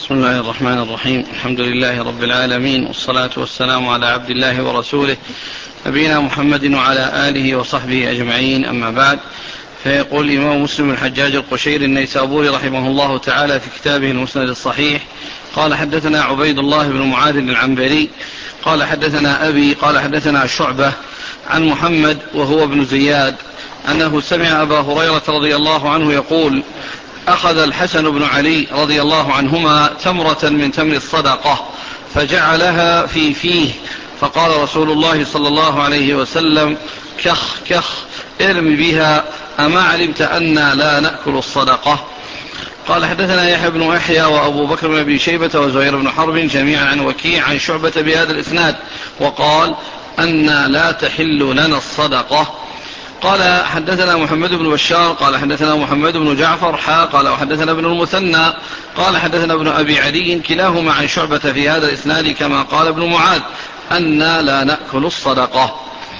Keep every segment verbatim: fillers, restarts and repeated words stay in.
بسم الله الرحمن الرحيم. الحمد لله رب العالمين، والصلاة والسلام على عبد الله ورسوله نبينا محمد وعلى آله وصحبه أجمعين، أما بعد. فيقول الإمام مسلم الحجاج القشيري النيسابوري رحمه الله تعالى في كتابه المسند الصحيح: قال حدثنا عبيد الله بن معاذ العنبري قال حدثنا أبي قال حدثنا شعبة عن محمد وهو ابن زياد أنه سمع أبا هريرة رضي الله عنه يقول: أخذ الحسن بن علي رضي الله عنهما تمرة من تمر الصدقة فجعلها في فيه، فقال رسول الله صلى الله عليه وسلم: كخ كخ ارم بها، أما علمت أنا لا نأكل الصدقة؟ قال حدثنا يحيى بن يحيى وأبو بكر بن أبي شيبة وزهير بن حرب جميعا عن وكيع عن شعبة بهذا الإسناد، وقال: أنا لا تحل لنا الصدقة. قال حدثنا محمد بن بشار قال حدثنا محمد بن جعفر حا قال وحدثنا ابن المثنى قال حدثنا ابن أبي علي كلاهما عن شعبة في هذا الإسناد كما قال ابن معاذ: أنا لا نأكل الصدقة.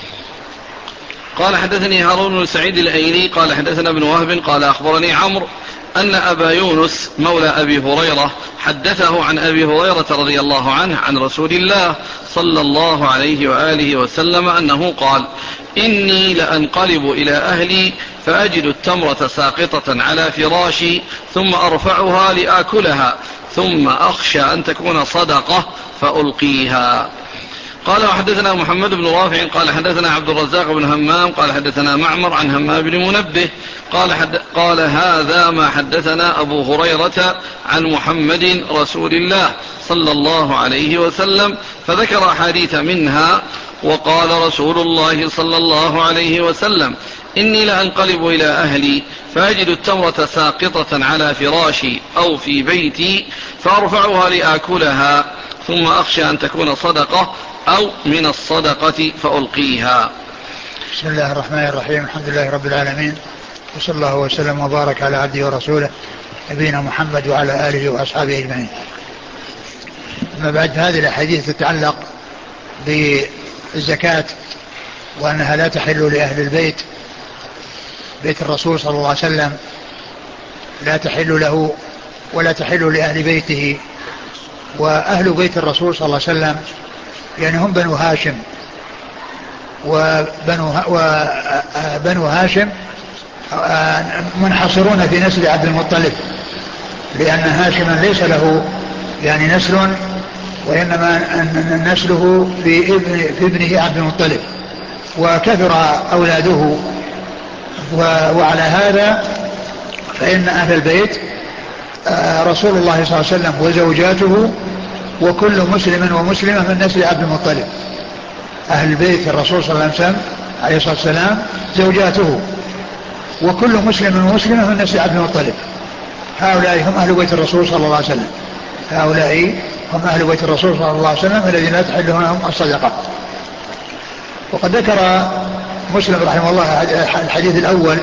قال حدثني هارون بن سعيد الأيلي قال حدثنا ابن وهب قال أخبرني عمرو أن أبا يونس مولى أبي هريرة حدثه عن أبي هريرة رضي الله عنه عن رسول الله صلى الله عليه وآله وسلم أنه قال: إني لأنقلب إلى أهلي فأجد التمرة ساقطة على فراشي ثم أرفعها لآكلها ثم أخشى أن تكون صدقة فألقيها. قال وحدثنا محمد بن رافع قال حدثنا عبد الرزاق بن همام قال حدثنا معمر عن همام بن منبه قال, حد قال هذا ما حدثنا أبو هريرة عن محمد رسول الله صلى الله عليه وسلم، فذكر أحاديث منها. وقال رسول الله صلى الله عليه وسلم: إني لأنقلب إلى أهلي فأجد التمرة ساقطة على فراشي أو في بيتي فأرفعها لآكلها ثم أخشى أن تكون صدقة أو من الصدقة فألقيها. بسم الله الرحمن الرحيم. الحمد لله رب العالمين، وصلى الله وسلم وبارك على عبده ورسوله نبينا محمد وعلى آله وأصحابه أجمعين. أما بعد، هذه الأحاديث تتعلق بالزكاة وأنها لا تحل لأهل البيت، بيت الرسول صلى الله عليه وسلم لا تحل له ولا تحل لأهل بيته. وأهل بيت الرسول صلى الله عليه وسلم يعني هم بنو هاشم، وبنو, وبنو هاشم منحصرون في نسل عبد المطلب، لأن هاشما ليس له يعني نسل، وإنما نسله في, ابن في ابنه عبد المطلب، وكثر أولاده. وعلى هذا فإن أهل البيت رسول الله صلى الله عليه وسلم وزوجاته وكل مسلم ومسلمة من نسل عبد المطلب. أهل البيت الرسول صلى الله عليه وسلم عليه الصلاة والسلام زوجاته وكل مسلم ومسلمة من نسل عبد المطلب. هؤلاء هم أهل بيت الرسول صلى الله عليه وسلم هؤلاء هم أهل بيت الرسول صلى الله عليه وسلم الذين لا تحل لهم الصدقة. وقد ذكر مسلم رحمه الله الحديث الأول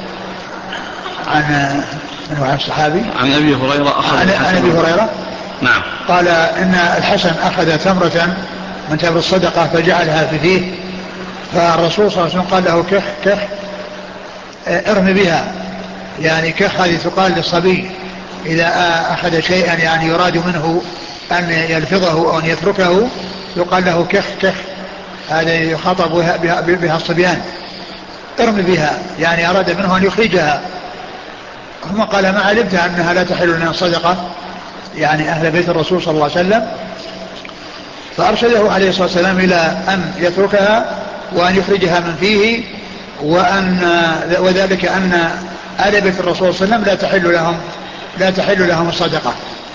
عن عن الصحابي عن أبي هريرة أخذ عن, عن أبي هريرة نعم قال إن الحسن أخذ تمرة من تمر الصدقة فجعلها في فيه، فالرسول صلى الله عليه وسلم قال له: كح كح ارم بها. يعني كح هذه تقال للصبي إذا أخذ شيئا يعني يراد منه أن يلفظه أو أن يتركه يقال له كح كح، هذا يخاطب بها, بها الصبيان. ارم بها يعني أراد منه أن يخرجها. ثم قال: ما علمت أنها لا تحل لنا الصدقة، يعني أهل بيت الرسول صلى الله عليه وسلم. فأرشده عليه الصلاة والسلام إلى أن يتركها وأن يخرجها من فيه، وأن وذلك أن أهل بيت الرسول صلى الله عليه وسلم لا تحل لهم لا تحل لهم الصدقة.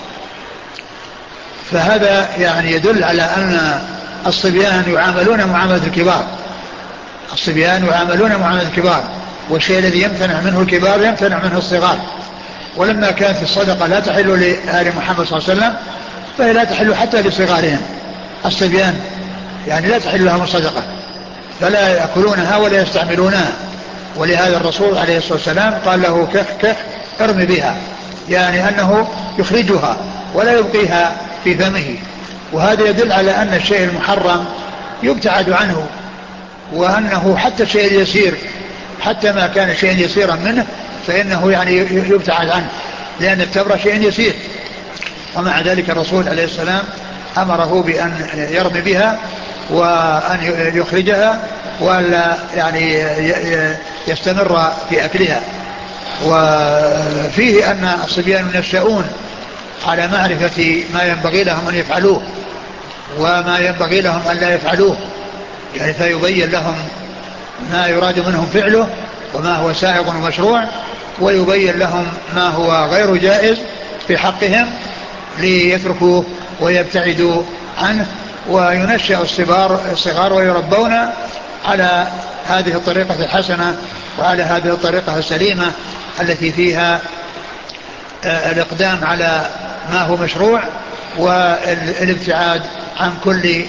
فهذا يعني يدل على أن الصبيان يعاملون معاملة الكبار الصبيان يعاملون معاملة الكبار والشيء الذي يمتنع منه الكبار يمتنع منه الصغار. ولما كانت الصدقة لا تحل لآل محمد صلى الله عليه وسلم فهي لا تحل حتى لصغارهم. الصبيان يعني لا تحل لهم الصدقة، فلا يأكلونها ولا يستعملونها. ولهذا الرسول عليه الصلاة والسلام قال له: كح كح ارم بها، يعني أنه يخرجها ولا يبقيها في فمه. وهذا يدل على أن الشيء المحرم يبتعد عنه، وأنه حتى الشيء اليسير حتى ما كان شيئا يسيرا منه فإنه يعني يبتعد عنه، لأن التمرة شيء يسير. ومع ذلك الرسول عليه السلام أمره بأن يرمي بها وأن يخرجها وألا يعني يستمر في أكلها. وفيه أن الصبيان ينشأون على معرفة ما ينبغي لهم أن يفعلوه وما ينبغي لهم أن لا يفعلوه، يعني فيبين لهم ما يراد منهم فعله وما هو سائغ ومشروع، ويبين لهم ما هو غير جائز في حقهم ليتركوه ويبتعدوا عنه. وينشأ الصغار الصغار ويربون على هذه الطريقة الحسنة وعلى هذه الطريقة السليمة التي فيها الإقدام على ما هو مشروع والابتعاد عن كل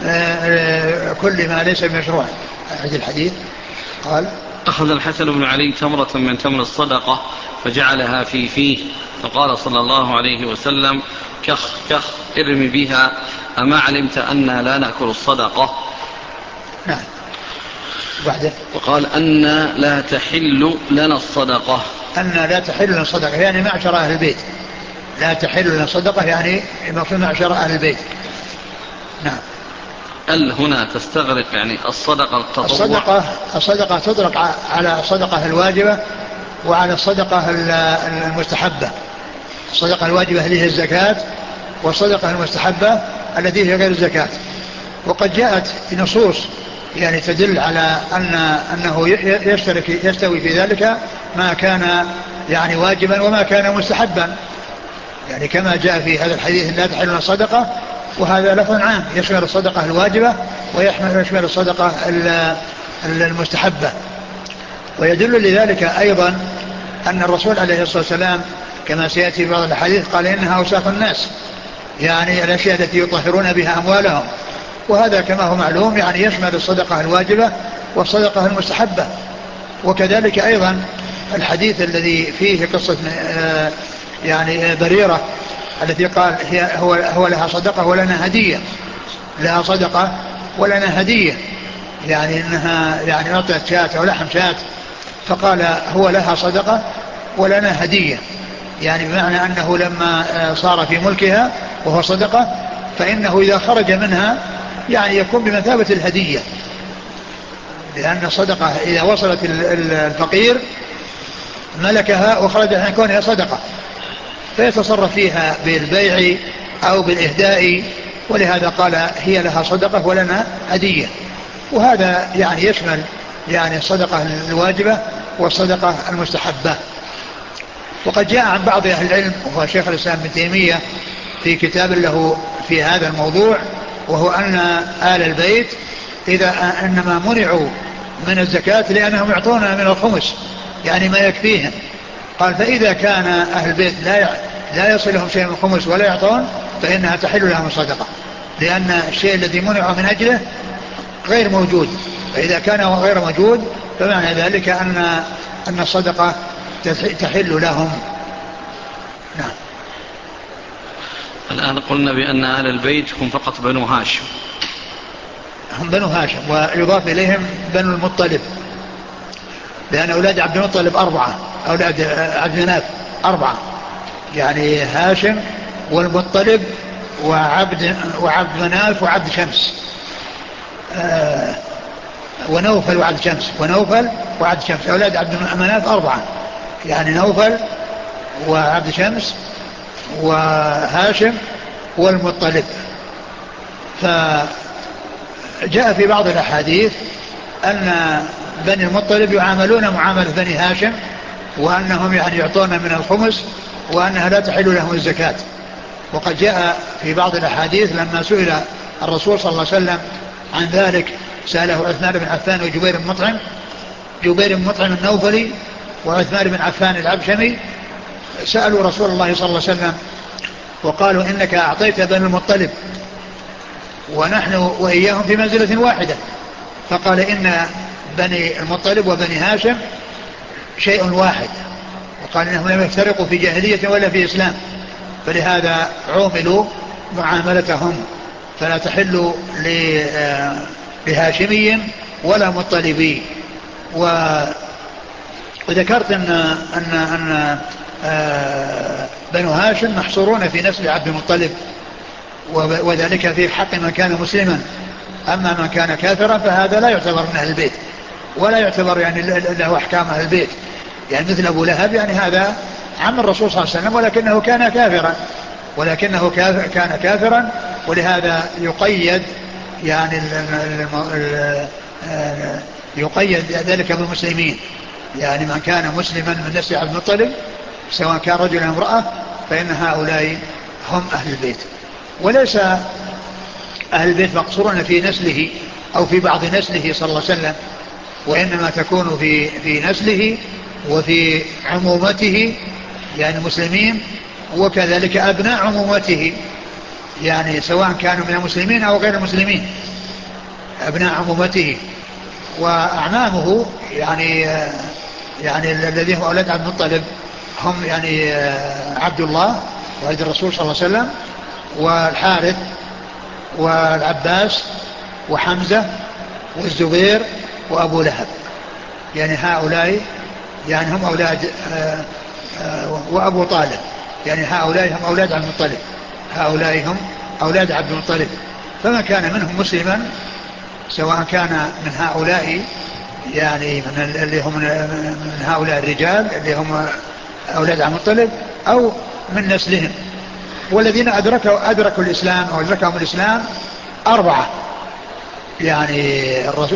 كل ما ليس مشروع. هذا الحديث قال: أخذ الحسن بن علي تمرة من تمر الصدقة فجعلها في فيه فقال صلى الله عليه وسلم: كخ كخ ارم بها، أما علمت أننا لا نأكل الصدقة؟ نعم. بعده وقال: أن لا تحل لنا الصدقة. أن لا تحل لنا الصدقة يعني معشر أهل البيت، لا تحل لنا الصدقة يعني في معشر أهل البيت. نعم. ال هنا تستغرق يعني الصدقة التطوع. الصدقة الصدقة تطلق على الصدقة الواجبة وعلى الصدقة المستحبة. الصدقة الواجبة هي الزكاة، والصدقة المستحبة التي هي غير الزكاة. وقد جاءت نصوص يعني تدل على أن أنه يشترك يستوي في ذلك ما كان يعني واجبا وما كان مستحبا، يعني كما جاء في هذا الحديث: لا تحل الصدقة، وهذا لفظ عام يشمل الصدقة الواجبة ويشمل الصدقة المستحبة. ويدل لذلك أيضا أن الرسول عليه الصلاة والسلام كما سيأتي في بعض الحديث قال: إنها أوساخ الناس، يعني الأشياء التي يطهرون بها أموالهم. وهذا كما هو معلوم يعني يشمل الصدقة الواجبة والصدقة المستحبة. وكذلك أيضا الحديث الذي فيه قصة يعني بريرة التي قال هي هو, هو لها صدقة ولنا هدية، لها صدقة ولنا هدية، يعني إنها يعني أعطت شاة أو لحم شاة فقال هو لها صدقة ولنا هدية، يعني بمعنى أنه لما صار في ملكها وهو صدقة فإنه إذا خرج منها يعني يكون بمثابة الهدية، لأن الصدقة إذا وصلت الفقير ملكها وخرج عن كونها صدقة فيتصرف فيها بالبيع أو بالإهداء، ولهذا قال هي لها صدقة ولنا هدية. وهذا يعني يشمل يعني الصدقة الواجبة والصدقة المستحبة. وقد جاء عن بعض أهل العلم وهو شيخ الإسلام ابن تيمية في كتاب له في هذا الموضوع، وهو أن آل البيت إذا أنما منعوا من الزكاة لأنهم يعطون من الخمس يعني ما يكفيهم. قال: فإذا كان أهل البيت لا لا يصلهم شيء من الخمس ولا يعطون فإنها تحل لهم الصدقة، لأن الشيء الذي منعوا من أجله غير موجود، فإذا كان غير موجود فمعنى ذلك أن أن الصدقة تحل لهم. نعم. الآن قلنا بأن أهل البيت هم فقط بنو هاشم، هم بنو هاشم، ويضاف إليهم بنو المطلب، لأن أولاد عبد المطلب أربعة، أولاد عبد مناف أربعة، يعني هاشم والمطلب وعبد وعبد مناف وعبد شمس آه ونوفل وعبد شمس ونوفل وعبد شمس. أولاد عبد مناف أربعة، يعني نوفل وعبد شمس وهاشم والمطلب. فجاء في بعض الأحاديث أن بني المطلب يعاملون معاملة بني هاشم، وأنهم يعني يعطون من الخمس وأنها لا تحل لهم الزكاة. وقد جاء في بعض الأحاديث لما سئل الرسول صلى الله عليه وسلم عن ذلك سأله عثمان بن عفان وجبير بن مطعم، جبير بن مطعم النوفلي وعثمان بن عفان العبشمي، سألوا رسول الله صلى الله عليه وسلم وقالوا: إنك أعطيت بني المطلب ونحن وإياهم في منزلة واحدة. فقال: إن بني المطلب وبني هاشم شيء واحد، وقال إنهم لم يفترقوا في جاهلية ولا في إسلام، فلهذا عوملوا معاملتهم، فلا تحل لهاشمي ولا مطلبي. وذكرت أن, أن, أن بنو هاشم محصورون في نسل عبد المطلب، وذلك في حق من كان مسلما. أما من كان كافرا فهذا لا يعتبر من أهل البيت، ولا يعتبر يعني له أحكام أهل البيت، يعني مثل أبو لهب، يعني هذا عم الرسول صلى الله عليه وسلم ولكنه كان كافرا ولكنه كان كافرا ولهذا يقيد يعني ال ال ال يقيد ذلك بالمسلمين. يعني من كان مسلما من نسل عبد المطلب سواء كان رجلا أو امرأة فإن هؤلاء هم أهل البيت. وليس أهل البيت مقصورون في نسله أو في بعض نسله صلى الله عليه وسلم، وإنما تكون في في نسله وفي عمومته يعني المسلمين، وكذلك أبناء عمومته يعني سواء كانوا من المسلمين أو غير المسلمين، أبناء عمومته وأعمامه يعني يعني الذين هم أولاد عبد المطلب هم يعني عبد الله والد الرسول صلى الله عليه وسلم والحارث والعباس وحمزة والزبير وأبو لهب، يعني هؤلاء يعني هم أولاد وأبو طالب، يعني هؤلاء هم أولاد عبد المطلب، هؤلاء هم أولاد عبد المطلب. فمن كان منهم مسلما سواء كان من هؤلاء يعني من اللي هم من هؤلاء الرجال اللي هم أولاد عبد المطلب أو من نسلهم. والذين أدركوا أدركوا الإسلام أو أدركهم الإسلام أربعة، يعني الرسول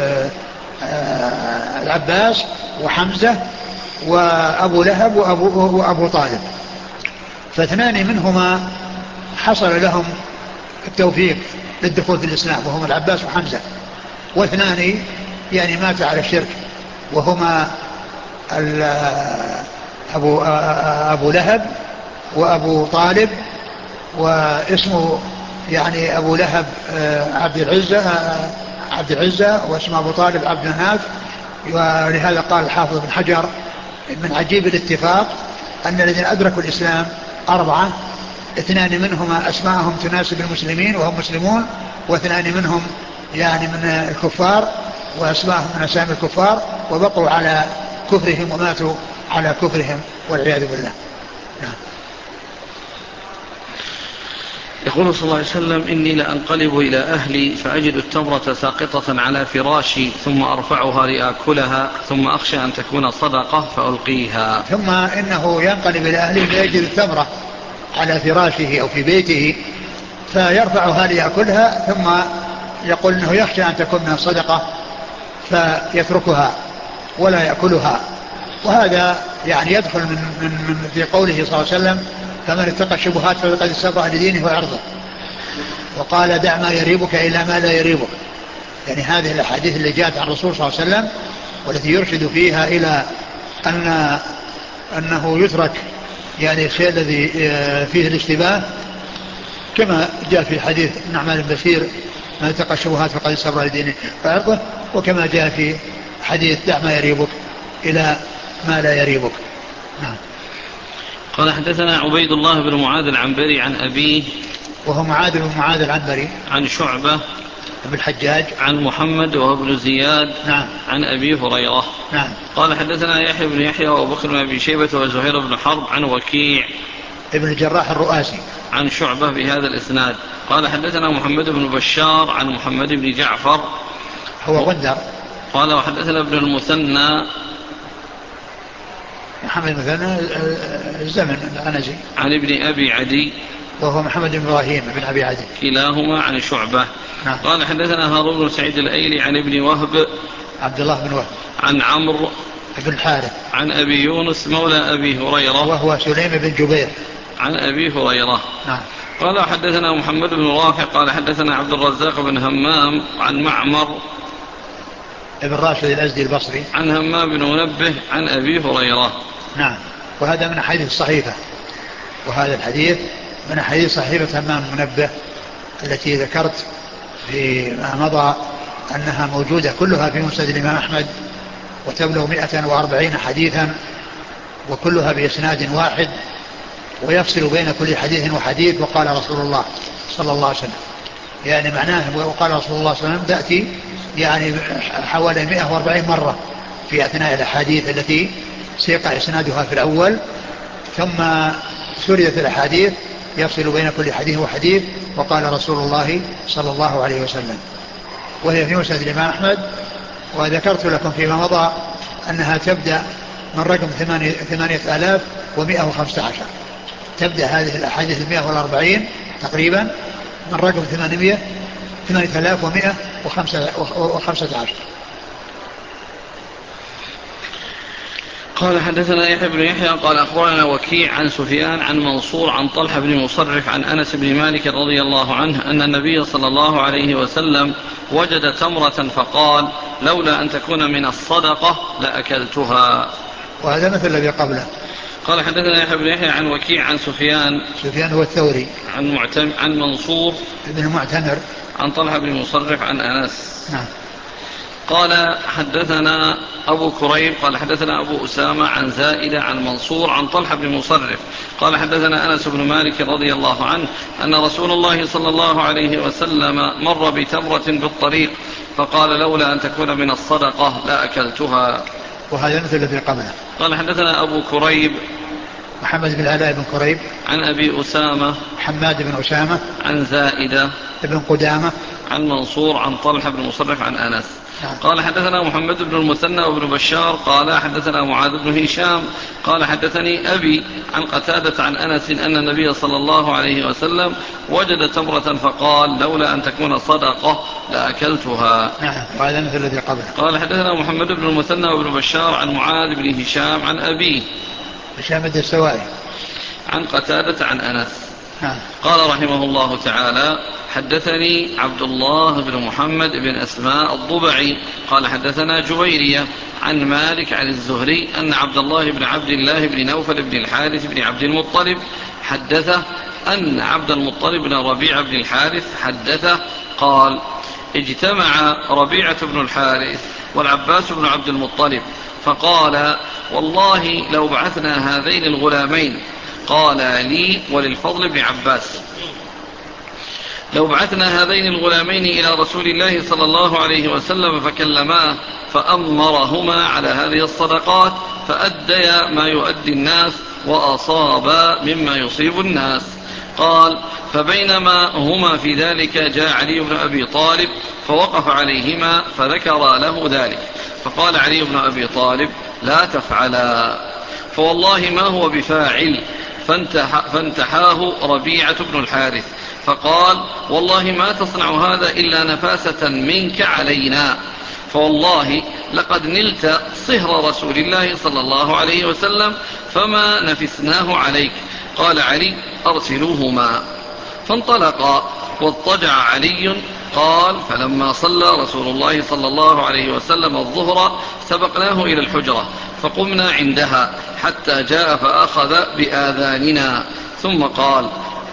العباس وحمزة وأبو لهب وأبو, وأبو طالب. فاثنان منهما حصل لهم التوفيق للدخول في الإسلام وهما العباس وحمزة، واثنان يعني مات على الشرك وهما أبو, أبو لهب وأبو طالب، واسمه يعني أبو لهب عبد العزة عبد العزة واسمه أبو طالب عبد مناف. ولهذا قال الحافظ بن حجر من عجيب الاتفاق أن الذين أدركوا الإسلام أربعة، اثنان منهما أسماءهم تناسب المسلمين وهم مسلمون، واثنان منهم يعني من الكفار وأسماءهم من أسامي الكفار وبقوا على كفرهم وماتوا على كفرهم والعياذ بالله. نعم. يقول صلى الله عليه وسلم: إني لأنقلب إلى أهلي فأجد التمرة ساقطة على فراشي ثم أرفعها لآكلها ثم أخشى أن تكون صدقة فألقيها. ثم إنه ينقلب إلى أهله فيجد التمرة على فراشه أو في بيته فيرفعها ليأكلها ثم يقول إنه يخشى أن تكون من صدقة فيتركها ولا يأكلها. وهذا يعني يدخل من, من, من في قوله صلى الله عليه وسلم: فمن اتقى الشبهات فقد استبرأ لدينه وعرضه. وقال: دع ما يريبك إلى ما لا يريبك. يعني هذه الأحاديث اللي جاءت عن الرسول صلى الله عليه وسلم والتي يرشد فيها إلى أن أنه يترك يعني الشيء الذي فيه الاشتباه، كما جاء في حديث النعمان بن بشير: من اتقى الشبهات فقد استبرأ لدينه وعرضه، وكما جاء في حديث: دع ما يريبك إلى ما لا يريبك. نعم. قال: حدثنا عبيد الله بن معاذ العنبري عن أبيه وهو معاذ بن معاذ العنبري عن شعبة بن الحجاج عن محمد وهو ابن زياد نعم. عن أبي هريرة نعم. قال: حدثنا يحيى بن يحيى وأبو بكر بن أبي شيبة وزهير بن حرب عن وكيع ابن الجراح الرؤاسي عن شعبة بهذا الإسناد. قال: حدثنا محمد بن بشار عن محمد بن جعفر هو غندر. قال: وحدثنا ابن المثنى محمد المثنى الزمن العنزي عن ابن أبي عدي وهو محمد بن إبراهيم بن أبي عدي كلاهما عن شعبة. نعم. قال: حدثنا هارون بن سعيد الأيلي عن ابن وهب عبد الله بن وهب عن عمرو بن الحارث عن أبي يونس مولى أبي هريرة وهو سليم بن جبير عن أبي هريرة. نعم. قال: حدثنا محمد بن رافع قال: حدثنا عبد الرزاق بن همام عن معمر ابن راشد الأزدي البصري عن همام بن منبه عن أبي هريرة. نعم. وهذا من حديث الصحيفة، وهذا الحديث من حديث صحيفة همام المنبه التي ذكرت فيما مضى أنها موجودة كلها في مسند الإمام أحمد وتبلغ مئة وأربعين حديثا وكلها بإسناد واحد ويفصل بين كل حديث وحديث. وقال رسول الله صلى الله عليه وسلم، يعني معناه وقال رسول الله صلى الله عليه وسلم تأتي يعني حوالي مئة وأربعين مرة في أثناء الأحاديث التي سيق إسنادها في الأول ثم سردت الأحاديث يفصل بين كل حديث وحديث. وقال رسول الله صلى الله عليه وسلم، وهي في مسند الإمام أحمد. وذكرت لكم فيما مضى أنها تبدأ من رقم ثمانية آلاف ومئة وخمسة عشر. تبدأ هذه الأحاديث المئة والأربعين تقريبا من رقم ثمانية آلاف ومئة وخمسة عشر. قال حدثنا يحيى بن يحيى قال أخبرنا وكيع عن سفيان عن منصور عن طلحة بن مصرف عن أنس بن مالك رضي الله عنه أن النبي صلى الله عليه وسلم وجد تمرة فقال لولا أن تكون من الصدقة لأكلتها. وهذا مثل الذي قبله. قال حدثنا يحيى بن يحيى عن وكيع عن سفيان سفيان هو الثوري عن معتم عن منصور بن المعتمر عن طلحة بن مصرف عن أنس. نعم. قال حدثنا أبو كريب قال حدثنا أبو أسامة عن زائدة عن منصور عن طلحة بن مصرف قال حدثنا أنس بن مالك رضي الله عنه أن رسول الله صلى الله عليه وسلم مر بتمرة بالطريق فقال لولا أن تكون من الصدقة لأكلتها. وهذا مثل الذي قبله. قال حدثنا أبو كريب محمد بن علاء بن كريب عن أبي أسامة حماد بن أسامة عن زائدة بن قدامة عن منصور عن طلحة بن مصرف عن أنس. نعم. قال حدثنا محمد بن المثنى وابن بشار قال حدثنا معاذ بن هشام قال حدثني أبي عن قتادة عن أنس أن النبي صلى الله عليه وسلم وجد تمرة فقال لولا أن تكون صدقة لأكلتها. نعم. وهذا مثل الذي قبله. قال حدثنا محمد بن المثنى وابن بشار عن معاذ بن هشام عن أبيه هشام الدستوائي عن قتادة عن أنس. نعم. قال رحمه الله تعالى حدثني عبد الله بن محمد بن أسماء الضبعي قال حدثنا جويرية عن مالك عن الزهري أن عبد الله بن عبد الله بن نوفل بن الحارث بن عبد المطلب حدثه أن عبد المطلب بن ربيع بن الحارث حدثه قال اجتمع ربيعة بن الحارث والعباس بن عبد المطلب فقال والله لو بعثنا هذين الغلامين قال لي وللفضل بن عباس لو بعثنا هذين الغلامين إلى رسول الله صلى الله عليه وسلم فكلماه فأمرهما على هذه الصدقات فأديا ما يؤدي الناس وأصابا مما يصيب الناس. قال فبينما هما في ذلك جاء علي بن أبي طالب فوقف عليهما فذكر له ذلك فقال علي بن أبي طالب لا تفعلا فوالله ما هو بفاعل فانتح فانتحاه ربيعة بن الحارث فقال والله ما تصنع هذا إلا نفاسة منك علينا فوالله لقد نلت صهر رسول الله صلى الله عليه وسلم فما نفسناه عليك. قال علي أرسلوهما فانطلقا واضطجع علي. قال فلما صلى رسول الله صلى الله عليه وسلم الظهر سبقناه إلى الحجرة فقمنا عندها حتى جاء فأخذ بآذاننا ثم قال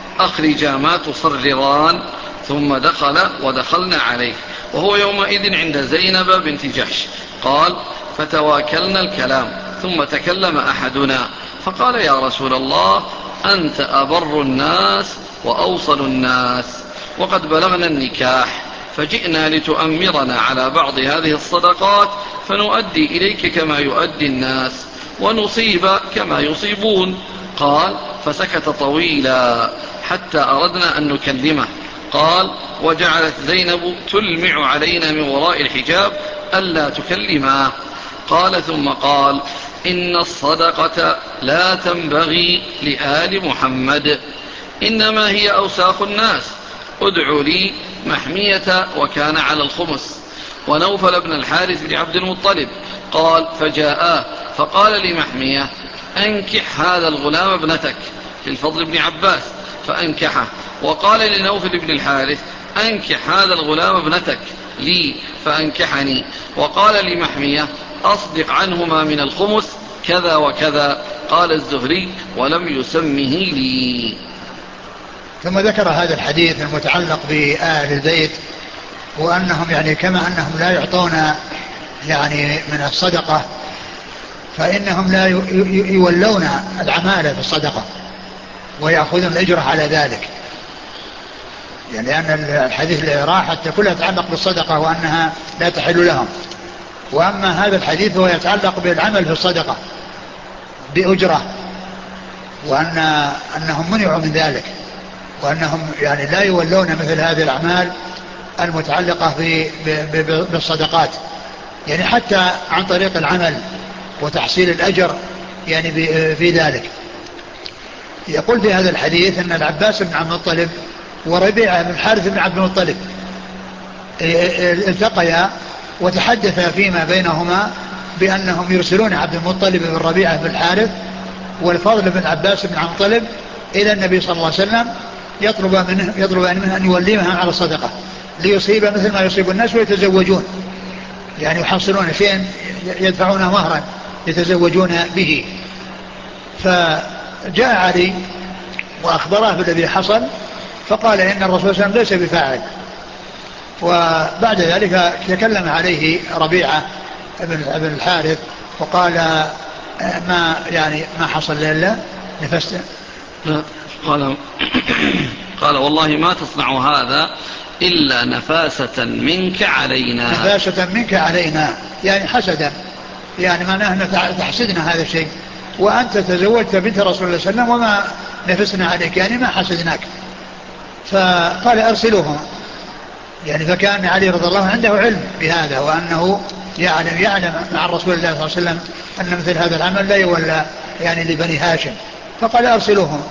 أخرجا ما تصرران ثم دخل ودخلنا عليه وهو يومئذ عند زينب بنت جحش. قال فتواكلنا الكلام ثم تكلم أحدنا فقال يا رسول الله أنت أبر الناس وأوصل الناس وقد بلغنا النكاح فجئنا لتؤمرنا على بعض هذه الصدقات فنؤدي إليك كما يؤدي الناس ونصيب كما يصيبون. قال فسكت طويلا حتى أردنا أن نكلمه. قال وجعلت زينب تلمع علينا من وراء الحجاب ألا تكلماه. قال ثم قال إن الصدقة لا تنبغي لآل محمد إنما هي أوساخ الناس ادعوا لي محمية وكان على الخمس ونوفل بن الحارث بن عبد المطلب. قال فجاءاه فقال لمحمية أنكح هذا الغلام ابنتك للفضل بن عباس فأنكحه وقال لنوفل بن الحارث أنكح هذا الغلام ابنتك لي فأنكحني وقال لمحمية أصدق عنهما من الخمس كذا وكذا. قال الزهري ولم يسمه لي. ثم ذكر هذا الحديث المتعلق بآل البيت وأنهم يعني كما أنهم لا يعطون يعني من الصدقة فإنهم لا يولون العمالة في الصدقة ويأخذون الأجرة على ذلك يعني لأن الحديث اللي راح حتى كلها يتعلق بالصدقة وأنها لا تحل لهم. وأما هذا الحديث هو يتعلق بالعمل في الصدقة بأجرة وأن أنهم منعوا من ذلك، وأنهم يعني لا يولون مثل هذه الأعمال المتعلقة بالصدقات، يعني حتى عن طريق العمل وتحصيل الأجر يعني في ذلك. يقول في هذا الحديث أن العباس بن عبد المطلب وربيعة بن الحارث بن عبد المطلب التقيا وتحدثا فيما بينهما بأنهم يرسلون عبد المطلب بن ربيعة بن الحارث والفضل بن عباس بن عبد المطلب إلى النبي صلى الله عليه وسلم يطلب منه, يطلب منه أن يوليهم على الصدقة ليصيب مثل ما يصيب الناس ويتزوجون، يعني يحصلون شيئا يدفعون مهرا يتزوجون به. فجاء علي وأخبره بالذي حصل، فقال إن الرسول صلى الله عليه وسلم ليس بفاعل. وبعد ذلك تكلم عليه ربيعة بن الحارث وقال ما يعني ما حصل لله نفست. قال قال والله ما تصنع هذا إلا نفاسة منك علينا. نفاسة منك علينا يعني حسدا، يعني معناه أن تحسدنا هذا الشيء، وأنت تزوجت بنت رسول الله صلى الله عليه وسلم وما نفسنا عليك، يعني ما حسدناك. فقال أرسلوهم، يعني فكان علي رضي الله عنده علم بهذا، وأنه يعلم يعلم مع رسول الله صلى الله عليه وسلم أن مثل هذا العمل لا يولى يعني لبني هاشم. فقال أرسلوهم،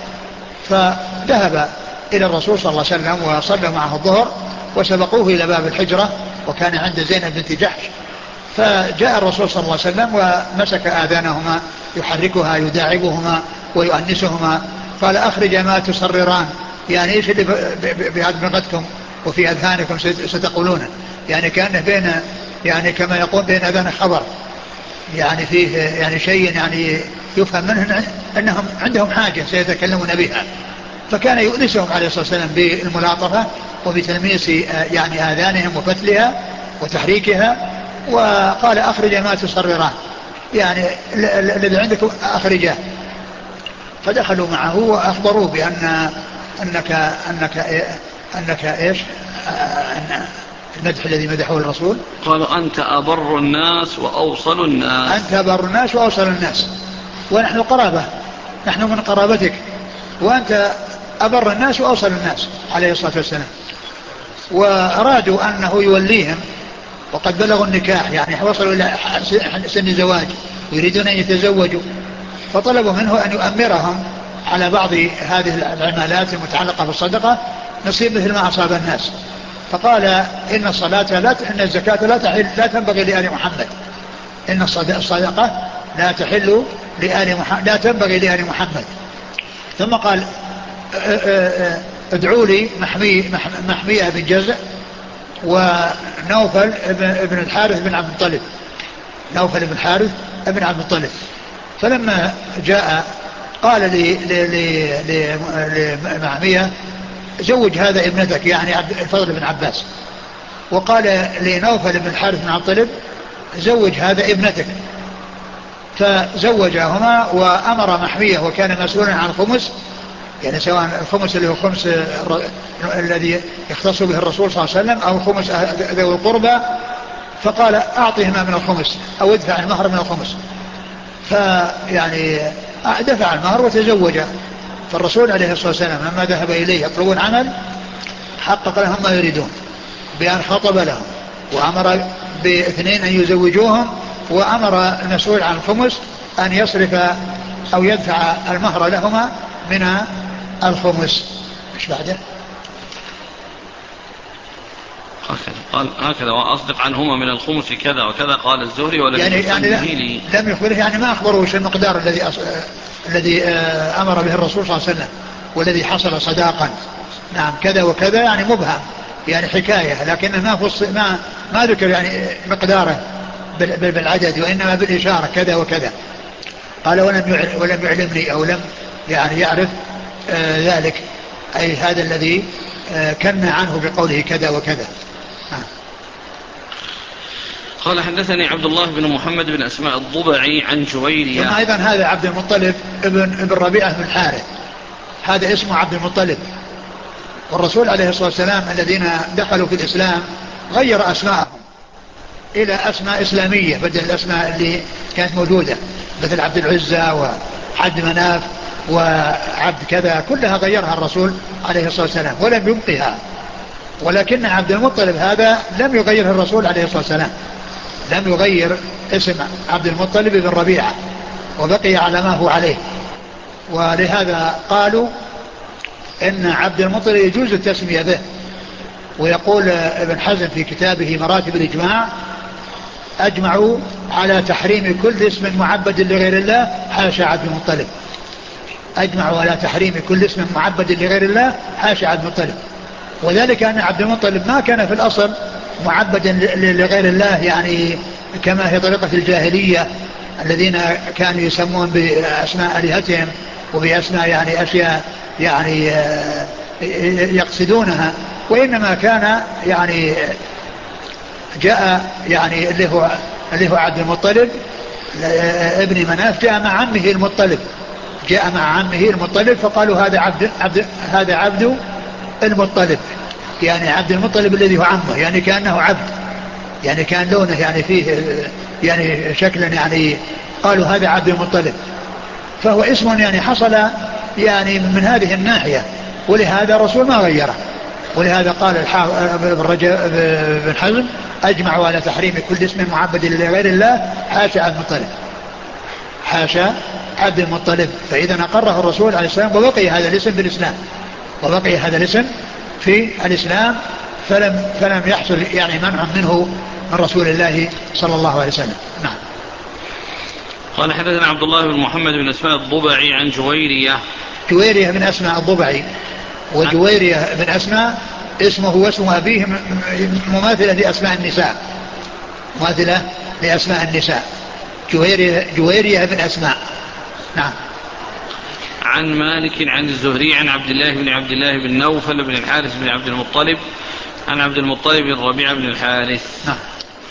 فذهب إلى الرسول صلى الله عليه وسلم وصلى معه الظهر وسبقوه إلى باب الحجرة، وكان عند زينب بنت جحش. فجاء الرسول صلى الله عليه وسلم ومسك آذانهما يحركها يداعبهما ويؤنسهما، قال أخرج ما تصرران، يعني إيش اللي بأدمغتكم وفي أذهانكم ستقولونه، يعني كأنه بين يعني كما يقول بين أذان خبر، يعني فيه يعني شيء يعني يفهم منه أنهم عندهم حاجة سيتكلمون بها. فكان يؤنسهم عليه الصلاة والسلام بالملاطفة وبتلميس يعني آذانهم وفتلها وتحريكها، وقال أخرج ما تصرران، يعني الذي عندكم أخرجه. فدخلوا معه وأخبروه بأن أنك أنك أنك إيش أن المدح الذي مدحه الرسول. قالوا أنت أبر الناس وأوصل الناس. أنت أبر الناس وأوصل الناس، ونحن قرابة، نحن من قرابتك، وأنت أبر الناس وأوصل الناس عليه الصلاة والسلام. وأرادوا أنه يوليهم وقد بلغوا النكاح، يعني وصلوا إلى سن الزواج ويريدون أن يتزوجوا، فطلبوا منه أن يؤمرهم على بعض هذه العمالات المتعلقة بالصدقة نصيب مثل ما أصاب الناس. فقال إن الصلاة لا إن الزكاة لا تحل لا تنبغي لآل محمد، إن الصدقة لا تحل لآل محمد لا تنبغي لآل محمد. ثم قال ادعوا لي محمي محمية بن جزء ونوفل ابن الحارث بن عبد المطلب، نوفل بن الحارث بن عبد المطلب. فلما جاء قال لمحمية زوج هذا ابنتك، يعني الفضل بن عباس، وقال لنوفل بن الحارث بن عبد المطلب زوج هذا ابنتك. فزوجهما وأمر محمية وكان مسؤولا عن الخمس، يعني سواء الخمس اللي هو خمس الذي يختص به الرسول صلى الله عليه وسلم أو خمس ذوي القربى، فقال أعطهما من الخمس أو ادفع المهر من الخمس. فيعني دفع المهر وتزوج. فالرسول عليه الصلاة والسلام لما ذهب إليه يطلبون عمل حقق لهم ما يريدون بأن خطب لهم وأمر باثنين أن يزوجوهم، وأمر المسؤول عن الخمس أن يصرف أو يدفع المهر لهما من الخمس. مش بعده قال هكذا وأصدق عنهما من الخمس كذا وكذا قال الزهري ولم يعني, يعني لي لم يخبره، يعني ما أخبره وش المقدار الذي أص... الذي أمر به الرسول صلى الله عليه وسلم والذي حصل صداقا، نعم كذا وكذا، يعني مبهم يعني حكاية، لكن ما فص... ما ما ذكر يعني مقداره بالعدد، وإنما بالإشارة كذا وكذا. قال ولم يعلم ولم يعلمني أو لم يعني يعرف آه ذلك، أي هذا الذي آه كن عنه بقوله كذا وكذا. آه. قال حدثني عبد الله بن محمد بن أسماء الضبعي عن جويرية. ثم أيضا هذا عبد المطلب ابن, ابن ربيعة بن الحارث، هذا اسمه عبد المطلب. والرسول عليه الصلاة والسلام الذين دخلوا في الإسلام غير أسماءهم إلى أسماء إسلامية بدل الأسماء اللي كانت موجودة، مثل عبد العزة وعبد مناف وعبد كذا كلها غيرها الرسول عليه الصلاة والسلام ولم يبقها. ولكن عبد المطلب هذا لم يغيره الرسول عليه الصلاة والسلام، لم يغير اسم عبد المطلب بن ربيعة وبقي على ما هو عليه. ولهذا قالوا إن عبد المطلب يجوز التسمية به. ويقول ابن حزم في كتابه مراتب الإجماع: أجمعوا على تحريم كل اسم معبد لغير الله حاشا عبد المطلب. أجمعوا على تحريم كل اسم معبد لغير الله حاشا عبد المطلب. وذلك أن عبد المطلب ما كان في الأصل معبدا لغير الله، يعني كما هي طريقة الجاهلية الذين كانوا يسمون بأسماء آلهتهم وبأسماء يعني أشياء يعني يقصدونها. وإنما كان يعني جاء يعني اللي هو اللي هو عبد المطلب ابن مناف جاء مع عمه المطلب، جاء مع عمه المطلب فقالوا هذا عبد, عبد هذا عبد المطلب، يعني عبد المطلب الذي هو عمه، يعني كأنه عبد، يعني كان لونه يعني فيه يعني شكلا، يعني قالوا هذا عبد المطلب. فهو اسم يعني حصل يعني من هذه الناحية، ولهذا الرسول ما غيره. ولهذا قال ابن حزم: أجمعوا على تحريم كل اسم معبد لغير الله حاشا عبد المطلب، حاشا عبد المطلب. فإذا أقره الرسول عليه السلام وبقي هذا الاسم في الإسلام، وبقي هذا الاسم في الإسلام، فلم, فلم يحصل يعني منع منه من رسول الله صلى الله عليه وسلم. نعم. قال حدثنا عبد الله بن محمد بن أسماء الضبعي عن جويرية. جويرية بن أسماء الضبعي، وجويرية بن أسماء اسمه واسم أبيه مماثلة لأسماء النساء، مماثلة لأسماء النساء. جويرية, جويرية بن أسماء. نعم. عن مالك عن الزهري عن عبد الله بن عبد الله بن نوفل بن الحارث بن عبد المطلب عن عبد المطلب بن ربيعة بن الحارث. نعم.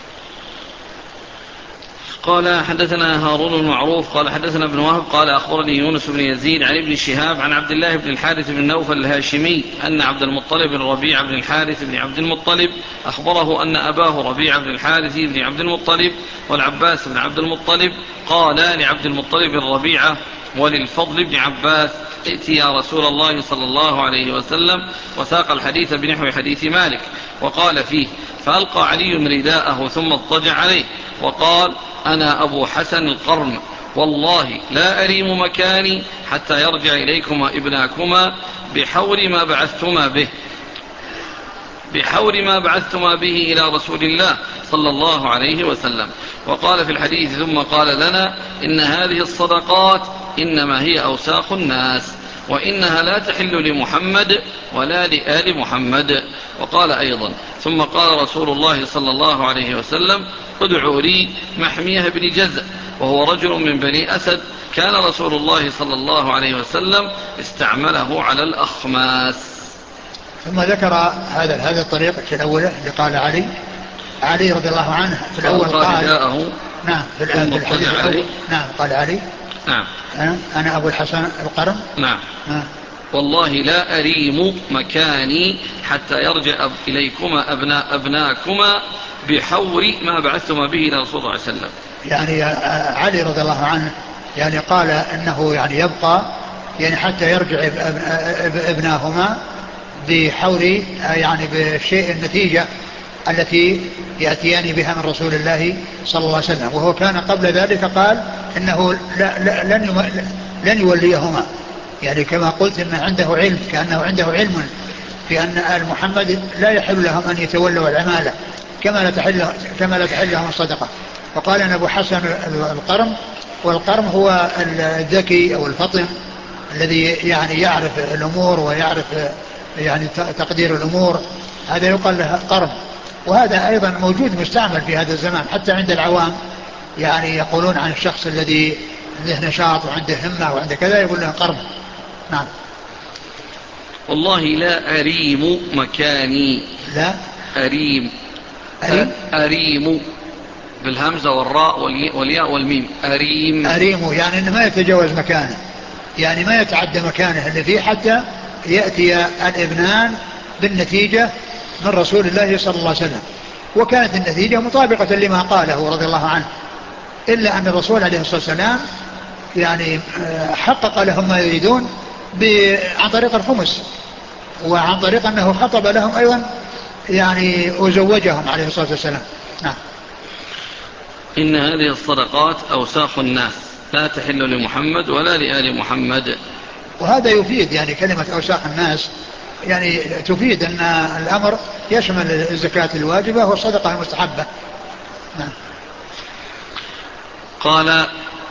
قال حدثنا هارون المعروف قال حدثنا ابن وهب قال أخبرني يونس بن يزيد عن ابن شهاب عن عبد الله بن الحارث بن نوفل الهاشمي أن عبد المطلب بن ربيعة بن الحارث بن عبد المطلب أخبره أن أباه ربيعة بن الحارث بن عبد المطلب والعباس بن عبد المطلب قالا لعبد المطلب بن ربيعة وللفضل بن عباس: ائت يا رسول الله صلى الله عليه وسلم. وساق الحديث بنحو حديث مالك وقال فيه: فألقى علي رداءه ثم اضطجع عليه وقال: أنا أبو حسن القرن، والله لا أريم مكاني حتى يرجع إليكما ابناكما بحور ما بعثتما به بحور ما بعثتما به إلى رسول الله صلى الله عليه وسلم. وقال في الحديث: ثم قال لنا: إن هذه الصدقات إنما هي أوساخ الناس، وإنها لا تحل لمحمد ولا لآل محمد. وقال أيضا: ثم قال رسول الله صلى الله عليه وسلم: ادعوا لي محميه بن جزء، وهو رجل من بني أسد، كان رسول الله صلى الله عليه وسلم استعمله على الأخماس. ثم ذكر هذا هذا الطريق الأولى اللي قال علي علي رضي الله عنه في الأول قال: نعم في الحديث الأول نعم قال علي: نعم أنا أبو الحسن القرن. نعم. نعم. والله لا أريم مكاني حتى يرجع إليكما أبناء أبناكما بحور ما بعثتما به إلى رسول الله صلى الله عليه وسلم. يعني علي رضي الله عنه يعني قال إنه يعني يبقى يعني حتى يرجع ابناهما بحور يعني بشيء النتيجة التي يأتيان بها من رسول الله صلى الله عليه وسلم. وهو كان قبل ذلك قال إنه لا لا لن لن يوليهما، يعني كما قلت إن عنده علم، كأنه عنده علم في أن آل محمد لا يحل لهم أن يتولوا العمالة كما لا تحل كما لا تحل لهم الصدقة. وقال أن أبو حسن القرم، والقرم هو الذكي أو الفطن الذي يعني يعرف الأمور ويعرف يعني تقدير الأمور، هذا يقال له قرم. وهذا أيضا موجود مستعمل في هذا الزمان حتى عند العوام، يعني يقولون عن الشخص الذي عنده نشاط وعنده همة وعنده كذا يقول له قرم. نعم. والله لا أريم مكاني. لا أريم أريم, أريم بالهمزة والراء والياء والميم. أريم أريم يعني إنه ما يتجاوز مكانه، يعني ما يتعدى مكانه اللي فيه حتى يأتي الابنان بالنتيجة من رسول الله صلى الله عليه وسلم. وكانت النتيجة مطابقة لما قاله رضي الله عنه، إلا أن الرسول عليه الصلاة والسلام يعني حقق لهم ما يريدون عن طريق الخمس، وعن طريق أنه خطب لهم أيضا يعني وزوجهم عليه الصلاة والسلام. نعم. إن هذه الصدقات أوساخ الناس لا تحل لمحمد ولا لآل محمد. وهذا يفيد يعني كلمة أوساخ الناس يعني تفيد أن الأمر يشمل الزكاة الواجبة والصدقة المستحبة. نعم. قال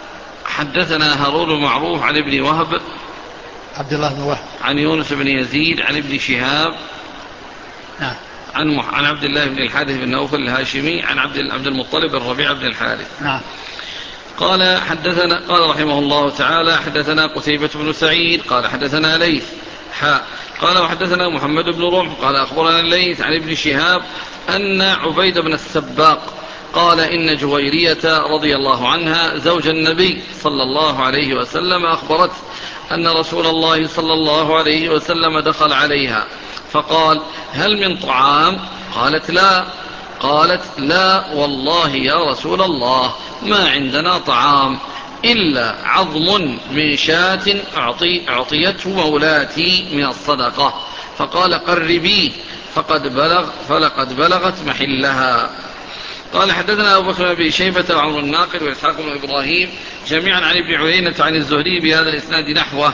حدثنا هارون معروف عن ابن وهب عبد الله بن وهب عن يونس بن يزيد عن ابن شهاب نعم. عن عن عبد الله بن الحارث بن نوفل الهاشمي عن عبد عبد المطلب بن ربيعة بن الحارث. نعم. قال حدثنا قال رحمه الله تعالى حدثنا قتيبة بن سعيد قال حدثنا ليث حاء قال وحدثنا محمد بن رمح قال أخبرنا الليث عن ابن شهاب أن عبيد بن السباق قال إن جويرية رضي الله عنها زوج النبي صلى الله عليه وسلم أخبرت أن رسول الله صلى الله عليه وسلم دخل عليها فقال هل من طعام؟ قالت لا. قالت لا والله يا رسول الله ما عندنا طعام إلا عظم من شاة أعطي أعطيته مولاتي من الصدقة. فقال قربيه فقد بلغ فلقد بلغت محلها. قال حدثنا أبو بكر بن شيبة وعمر الناقد وإسحاق بن إبراهيم جميعا عن ابن عيينة عن الزهري بهذا الإسناد نحوه.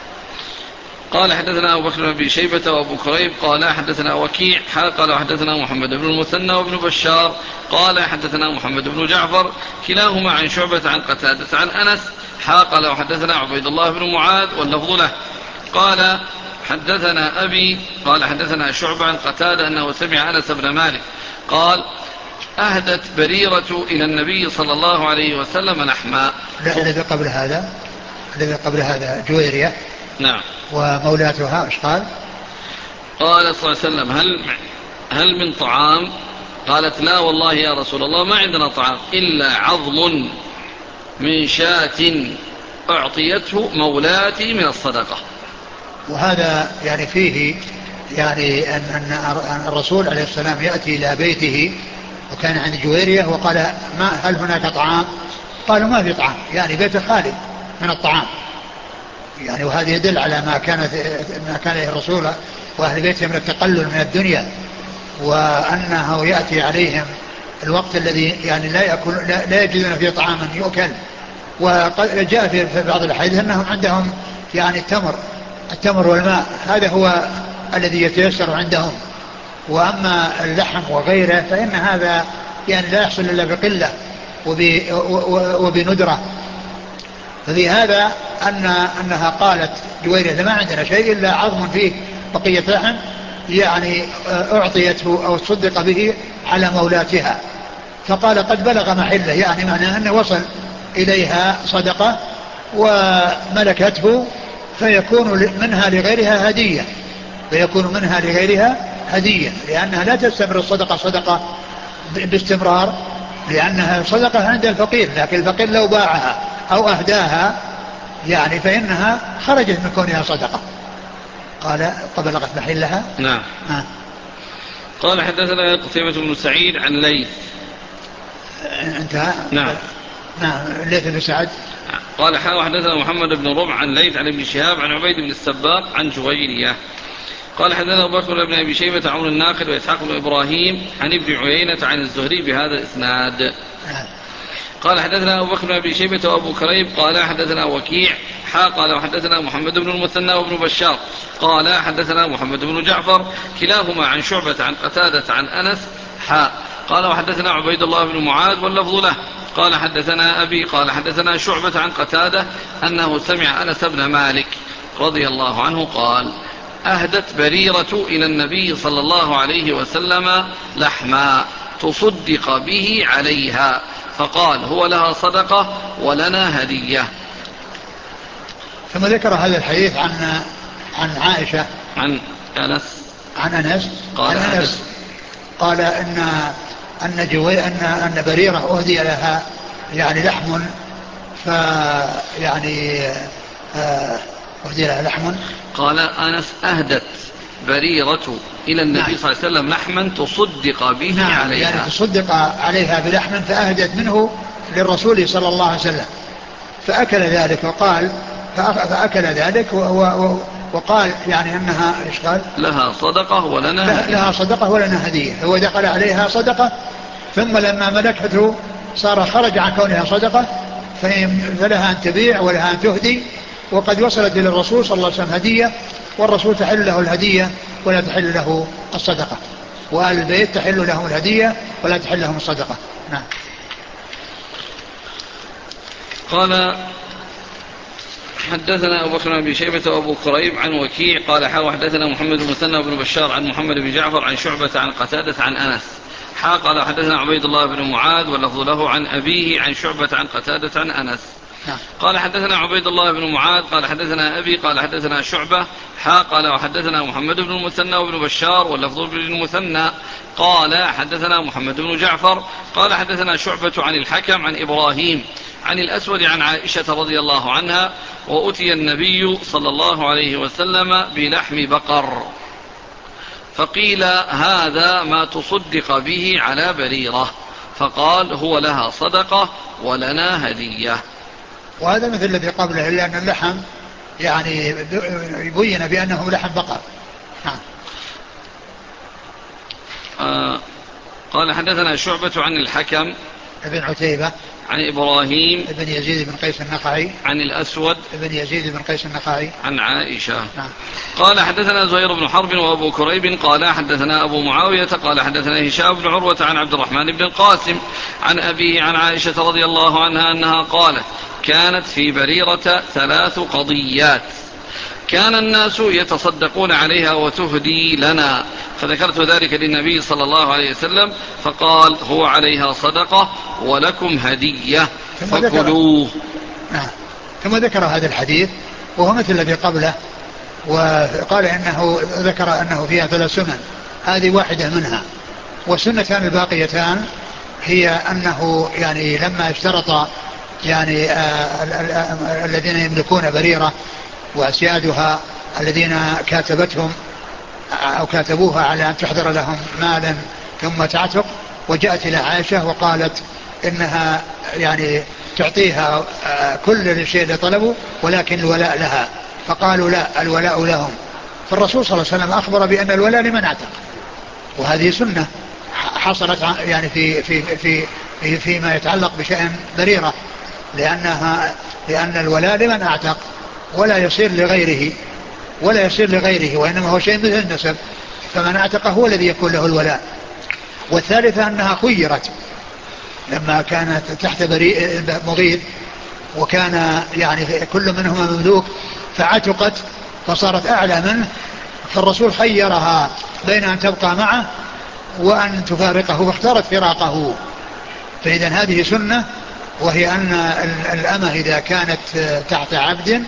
قال حدثنا أبو بكر بن شيبة وأبو كريب قال حدثنا وكيع قال حدثنا محمد بن المثنى وابن بشار قال حدثنا محمد بن جعفر كلاهما عن شعبة عن قتادة عن أنس قال وحدثنا عبيد الله بن معاذ واللفظ له قال حدثنا أبي قال حدثنا شعبة عن قتادة أنه سمع أنس بن مالك قال أهدت بريرة إلى النبي صلى الله عليه وسلم لحما. الذي قبل هذا الذي قبل هذا جويرية نعم ومولاتها ايش قال؟ قال صلى الله عليه وسلم هل هل من طعام؟ قالت لا والله يا رسول الله ما عندنا طعام إلا عظم من شاة أعطيته مولاتي من الصدقة. وهذا يعني فيه يعني أن, أن الرسول عليه السلام يأتي إلى بيته وكان عند جويرية وقال ما هل هناك طعام؟ قالوا ما في طعام، يعني بيته خالي من الطعام يعني. وهذا يدل على ما كانت ما كان الرسول وأهل بيته من التقلل من الدنيا، وأنه يأتي عليهم الوقت الذي يعني لا يأكل لا, لا يجدون فيه طعاما يؤكل. وقد جاء في بعض الحديث أنهم عندهم يعني التمر التمر والماء هذا هو الذي يتيسر عندهم، وأما اللحم وغيره فإن هذا يعني لا يحصل إلا بقلة وبندرة. ففي هذا أن أنها قالت جويرية ما عندنا شيء إلا عظم فيه بقية لحم يعني أعطيته أو صدق به على مولاتها. فقال قد بلغ محله، يعني معناه أنه وصل إليها صدقة وملكته فيكون منها لغيرها هدية فيكون منها لغيرها هدية لأنها لا تستمر الصدقة صدقة باستمرار، لأنها صدقة عند الفقير، لكن الفقير لو باعها أو أهداها يعني فإنها خرجت من كونها صدقة. قال قبلغت محلها. نعم. آه. قال حدثنا قتيبة بن سعيد عن ليث. انتهى. نعم. نعم. ليث بن سعد. قال حدثنا محمد بن ربع عن ليث عن ابن شهاب عن عبيد بن السباق عن جويرية قال حدثنا أبو بكر بن أبي شيبة عمر الناقد وإسحاق بن إبراهيم عن ابن عيينة عن الزهري بهذا الإسناد. قال حدثنا أبو بكر بن أبي شيبة وأبو كريب قال حدثنا وكيع حا قال وحدثنا محمد بن المثنى وابن بشار قال حدثنا محمد بن جعفر كلاهما عن شعبة عن قتادة عن أنس حا قال وحدثنا عبيد الله بن معاذ واللفظ له قال حدثنا أبي قال حدثنا شعبة عن قتادة أنه سمع أنس بن مالك رضي الله عنه قال أهدت بريرة إلى النبي صلى الله عليه وسلم لحما تصدق به عليها فقال هو لها صدقة ولنا هدية. ثم ذكر هذا الحديث عن عن عائشة عن أنس عن أنس قال, عن أنس قال إن أن جوي أن أن بريرة أهدي لها يعني لحم فيعني أهدي لها لحم. قال أنس أهدت بريرة إلى النبي نعم. صلى الله عليه وسلم لحما تصدق به نعم. عليها يعني تصدق عليها بلحم فأهدت منه للرسول صلى الله عليه وسلم فأكل ذلك وقال فأكل ذلك وقال يعني أنها إيش قال؟ لها صدقة ولنا هدية. لها صدقة ولنا هدية. هو دخل عليها صدقة ثم لما ملكته صار خرج عن كونها صدقة فلها أن تبيع ولها أن تهدي، وقد وصلت إلى الرسول صلى الله عليه وسلم هدية، والرسول تحل له الهدية ولا تحل له الصدقة، وآل البيت تحل لهم الهدية ولا تحل لهم الصدقة. نعم. قال حدثنا أبو بكر بن شيبة وأبو كريب عن وكيع قال حاو حدثنا محمد بن مثنى بن بشار عن محمد بن جعفر عن شعبة عن قتادة عن أنس حا قال حدثنا عبيد الله بن معاذ واللفظ له عن أبيه عن شعبة عن قتادة عن أنس. قال حدثنا عبيد الله بن معاذ قال حدثنا أبي قال حدثنا شعبة حا قال وحدثنا محمد بن المثنى وابن بشار واللفظ بن المثنى قال حدثنا محمد بن جعفر قال حدثنا شعبة عن الحكم عن إبراهيم عن الأسود عن عائشة رضي الله عنها وأتي النبي صلى الله عليه وسلم بلحم بقر فقيل هذا ما تصدق به على بريرة فقال هو لها صدقة ولنا هدية. وهذا مثل الذي قبله إلا أن اللحم يعني يبين بأنه لحم بقر. آه قال حدثنا شعبة عن الحكم ابن عتيبة عن إبراهيم ابن يزيد بن قيس النخعي عن الأسود ابن يزيد بن قيس النخعي عن عائشة. نعم. قال حدثنا زهير بن حرب وأبو كريب قال حدثنا أبو معاوية قال حدثنا هشام بن عروة عن عبد الرحمن بن القاسم عن أبيه عن عائشة رضي الله عنها أنها قالت كانت في بريرة ثلاث قضيات كان الناس يتصدقون عليها وتهدي لنا فذكرت ذلك للنبي صلى الله عليه وسلم فقال هو عليها صدقة ولكم هدية فكلوه. نعم. ثم ذكر هذا الحديث وهو مثل الذي قبله وقال إنه ذكر أنه فيها ثلاث سنن هذه واحدة منها، والسنتان الباقيتان هي أنه يعني لما اشترط يعني آه الذين يملكون بريرة وأسيادها الذين كاتبتهم أو كاتبوها على أن تحضر لهم مالا ثم تعتق، وجاءت إلى عائشة وقالت إنها يعني تعطيها كل شيء اللي طلبوا ولكن الولاء لها، فقالوا لا الولاء لهم. فالرسول صلى الله عليه وسلم أخبر بأن الولاء لمن اعتق، وهذه سنة حصلت يعني في في في في فيما يتعلق بشأن بريرة، لأنها لأن الولاء لمن اعتق ولا يصير لغيره ولا يصير لغيره وإنما هو شيء مثل النسب، فمن اعتق هو الذي يكون له الولاء. والثالثة أنها خيرت لما كانت تحت مغيث وكان يعني كل منهما مملوك فعتقت فصارت أعلى منه، فالرسول خيرها بين أن تبقى معه وأن تفارقه واختارت فراقه. فإذا هذه سنة، وهي أن الأمة إذا كانت تحت عبد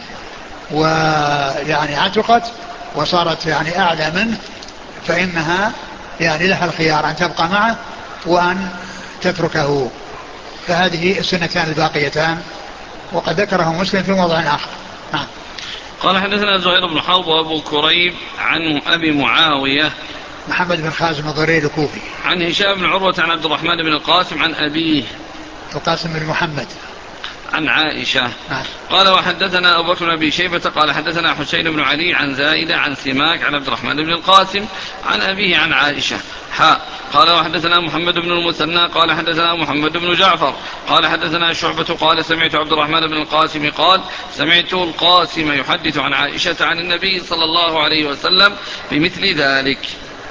ويعني عتقت وصارت يعني أعلى منه فإنها يعني لها الخيار أن تبقى معه وأن تتركه. فهذه السنتان الباقيتان وقد ذكره مسلم في موضع آخر. نعم. قال حدثنا زهير بن حرب وأبو كريب عن أبي معاوية محمد بن خازم الضرير الكوفي عن هشام بن عروة عن عبد الرحمن بن القاسم عن أبيه القاسم بن محمد عن عائشة. نعم. قال وحدثنا أبو بكر بن أبي شيبة قال حدثنا حسين بن علي عن زائدة عن سماك عن عبد الرحمن بن القاسم عن أبيه عن عائشة حاء. قال وحدثنا محمد بن المثنى قال حدثنا محمد بن جعفر قال حدثنا شعبة قال سمعت عبد الرحمن بن القاسم قال سمعت القاسم يحدث عن عائشة عن النبي صلى الله عليه وسلم بمثل ذلك.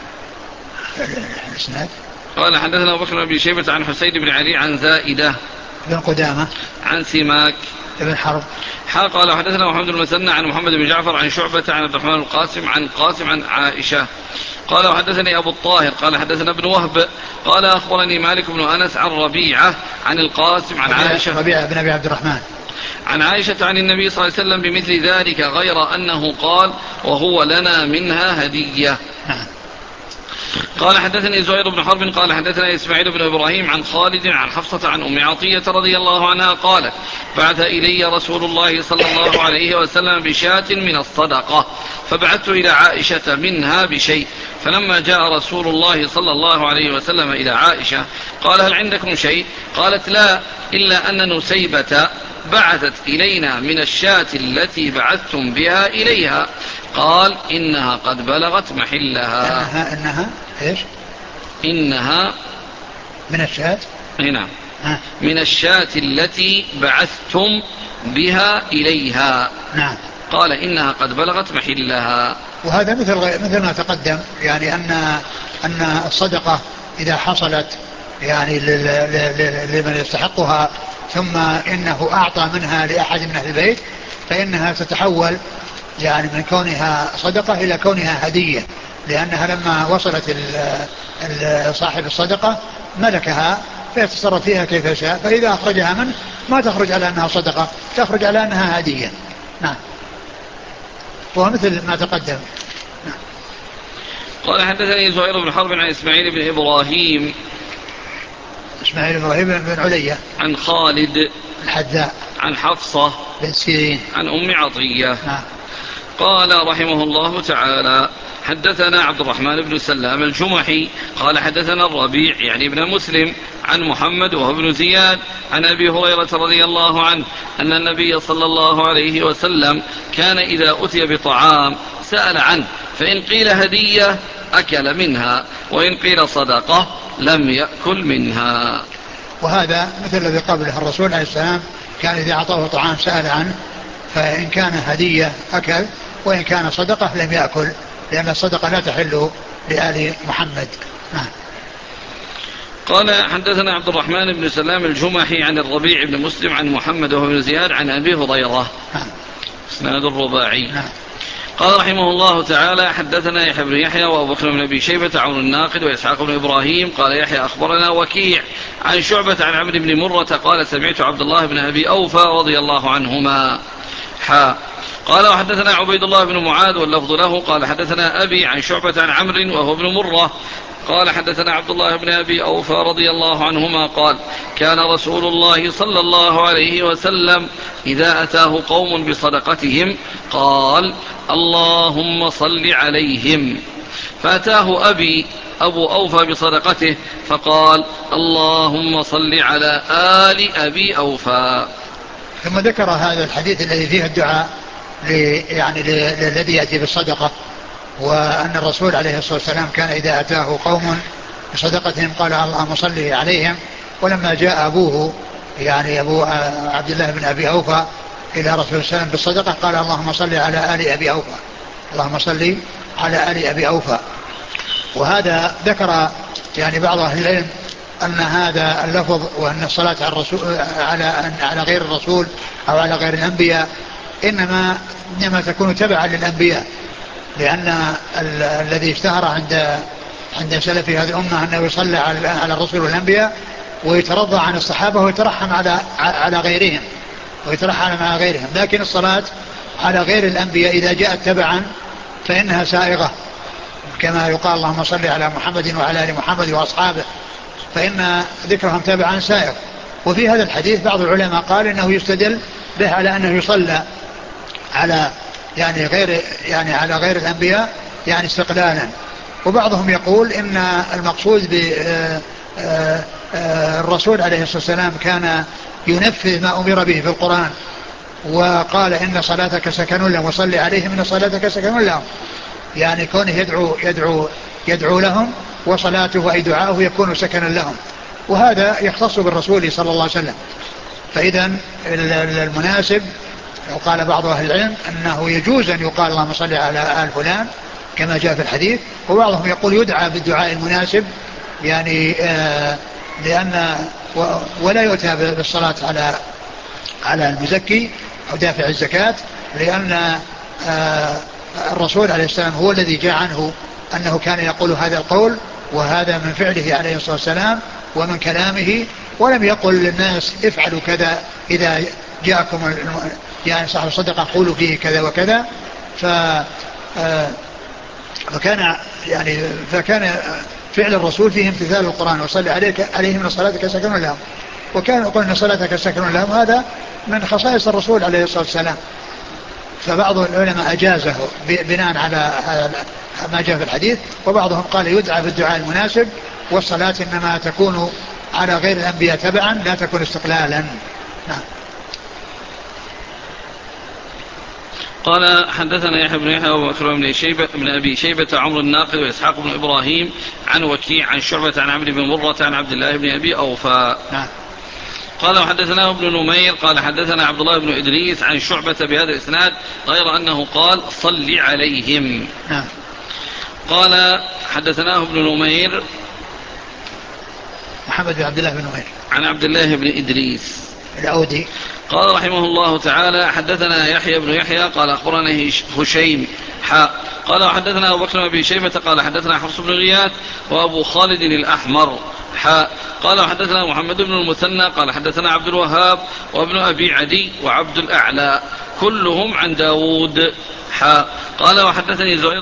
قال حدثنا أبو بكر بن أبي شيبة عن حسين بن علي عن زائدة بن قدامة عن سماك ابن حرب حا. قال حدثنا محمد بن المثنى عن محمد بن جعفر عن شعبة عن عبد الرحمن القاسم عن قاسم عن عائشة قال وحدثني أبو الطاهر قال حدثنا ابن وهب قال أخبرني مالك بن أنس عن ربيعة عن القاسم عن عائشة ربيعة بن أبي عبد الرحمن عن عائشة عن النبي صلى الله عليه وسلم بمثل ذلك غير أنه قال وهو لنا منها هدية. قال حدثني زهير بن حرب قال حدثنا إسماعيل بن إبراهيم عن خالد عن حفصة عن أم عطية رضي الله عنها قالت بعث إلي رسول الله صلى الله عليه وسلم بشاة من الصدقة فبعثت إلى عائشة منها بشيء، فلما جاء رسول الله صلى الله عليه وسلم إلى عائشة قال هل عندكم شيء؟ قالت لا إلا أن نسيبة بعثت إلينا من الشاة التي بعثتم بها إليها؟ قال إنها قد بلغت محلها. إنها إنها إيش؟ إنها من الشاة. نعم من الشاة التي بعثتم بها إليها. نعم. قال إنها قد بلغت محلها. وهذا مثل مثل ما تقدم، يعني أن أن الصدقة إذا حصلت يعني لمن يستحقها ثم إنه أعطى منها لأحد من أهل البيت فإنها تتحول يعني من كونها صدقة إلى كونها هدية، لأنها لما وصلت صاحب الصدقة ملكها فيتصرف فيها كيف شاء، فإذا أخرجها منه ما تخرج على أنها صدقة، تخرج على أنها هدية. نعم. ومثل ما تقدم. نعم. قال حدثني زهير بن حرب عن إسماعيل بن إبراهيم إسماعيل بن إبراهيم بن علية عن خالد الحذاء عن حفصة بن سيرين عن أم عطية. نعم. قال رحمه الله تعالى حدثنا عبد الرحمن بن سلام الجمحي قال حدثنا الربيع يعني ابن مسلم عن محمد وهو ابن زياد عن أبي هريرة رضي الله عنه أن النبي صلى الله عليه وسلم كان إذا أتي بطعام سأل عنه، فإن قيل هدية أكل منها، وإن قيل صدقة لم يأكل منها. وهذا مثل الذي قبله، الرسول عليه السلام كان إذا أعطاه طعام سأل عنه، فإن كان هدية أكل، وإن كان صدقة لم يأكل، لأن الصدقة لا تحل لآل محمد. نعم. قال حدثنا عبد الرحمن بن سلام الجمحي عن الربيع بن مسلم عن محمد وابن زياد عن أبي هريرة. نعم. اسناد الرباعي. نعم. قال رحمه الله تعالى حدثنا يحيى بن يحيى وأبو بكر بن أبي شيبة عون الناقد وإسحاق بن إبراهيم قال يحيى أخبرنا وكيع عن شعبة عن عمرو بن مرة قال سمعت عبد الله بن أبي أوفى رضي الله عنهما. حا قال وحدثنا عبيد الله بن معاذ واللفظ له قال حدثنا أبي عن شعبة عن عمرو وهو ابن مرة قال حدثنا عبد الله بن أبي أوفى رضي الله عنهما قال كان رسول الله صلى الله عليه وسلم إذا أتاه قوم بصدقتهم قال اللهم صل عليهم، فأتاه أبي أبو أوفى بصدقته فقال اللهم صل على آل أبي أوفى. ثم ذكر هذا الحديث الذي فيه الدعاء يعني الذي يأتي بالصدقة، وأن الرسول عليه الصلاة والسلام كان إذا أتاه قوم بصدقتهم قال اللهم صل عليهم. ولما جاء أبوه يعني أبو عبد الله بن أبي أوفى إلى رسول الله السلام بالصدقة قال اللهم صل على آل أبي أوفى، اللهم صل على آل أبي أوفى. وهذا ذكر يعني بعض أهل العلم أن هذا اللفظ وأن الصلاة على الرسول على على غير الرسول أو على غير الأنبياء إنما إنما تكون تبعا للأنبياء، لأن ال- الذي اشتهر عند عند سلف هذه الأمة أنه يصلى على على الرسل والأنبياء ويترضى عن الصحابة ويترحم على على غيرهم ويترحم على غيرهم، لكن الصلاة على غير الأنبياء إذا جاءت تبعا فإنها سائغة، كما يقال اللهم صل على محمد وعلى آل محمد وأصحابه، فإن ذكرهم تبعا سائغ. وفي هذا الحديث بعض العلماء قال إنه يستدل به على أنه يصلى على يعني غير يعني على غير الأنبياء يعني استقلالا. وبعضهم يقول إن المقصود بالرسول عليه الصلاة والسلام كان ينفذ ما أمر به في القرآن، وقال إن صلاتك سكن لهم وصل عليهم إن صلاتك سكن لهم، يعني كونه يدعو يدعو يدعو لهم وصلاته أي دعاءه يكون سكنا لهم، وهذا يختص بالرسول صلى الله عليه وسلم. فإذا المناسب وقال بعض أهل العلم أنه يجوز أن يقال اللهم صل على آل فلان كما جاء في الحديث، وبعضهم يقول يدعى بالدعاء المناسب يعني آه لأن ولا يؤتى بالصلاة على على المزكي أو دافع الزكاة، لأن آه الرسول عليه السلام هو الذي جاء عنه أنه كان يقول هذا القول، وهذا من فعله عليه الصلاة والسلام ومن كلامه، ولم يقل للناس افعلوا كذا إذا جاءكم يعني صاحب الصدقة قولوا فيه كذا وكذا. ف فكان يعني فكان فعل الرسول فيه امتثال القرآن وصلي عليك عليهم ان صلاتك سكن لهم، وكان يقول ان صلاتك سكن لهم هذا من خصائص الرسول عليه الصلاة والسلام. فبعض العلماء أجازه بناء على ما جاء في الحديث، وبعضهم قال يدعى بالدعاء المناسب، والصلاة إنما تكون على غير الأنبياء تبعا لا تكون استقلالا. نعم. قال حدثنا يحيى بن يحيى وابو بكر بن شيبة بن ابي شيبة عمرو الناقد واسحاق بن ابراهيم عن وكيع عن شعبة عن عمرو بن مرة عن عبد الله بن ابي اوفى. نعم. قال وحدثنا ابن نمير قال حدثنا عبد الله بن ادريس عن شعبة بهذا الاسناد غير انه قال صل عليهم. نعم. قال حدثناه ابن نمير محمد بن عبد الله بن نمير عن عبد الله بن ادريس العودي. قال رحمه الله تعالى حدثنا يحيى بن يحيى قال أخبرنا هشيم حاء قال وحدثنا أبو بكر بن شيبة قال حدثنا حفص بن غياث وأبو خالد الأحمر حاء قال وحدثنا محمد بن المثنى قال حدثنا عبد الوهاب وابن أبي عدي وعبد الأعلى كلهم عن داود حاء قال وحدثني زهير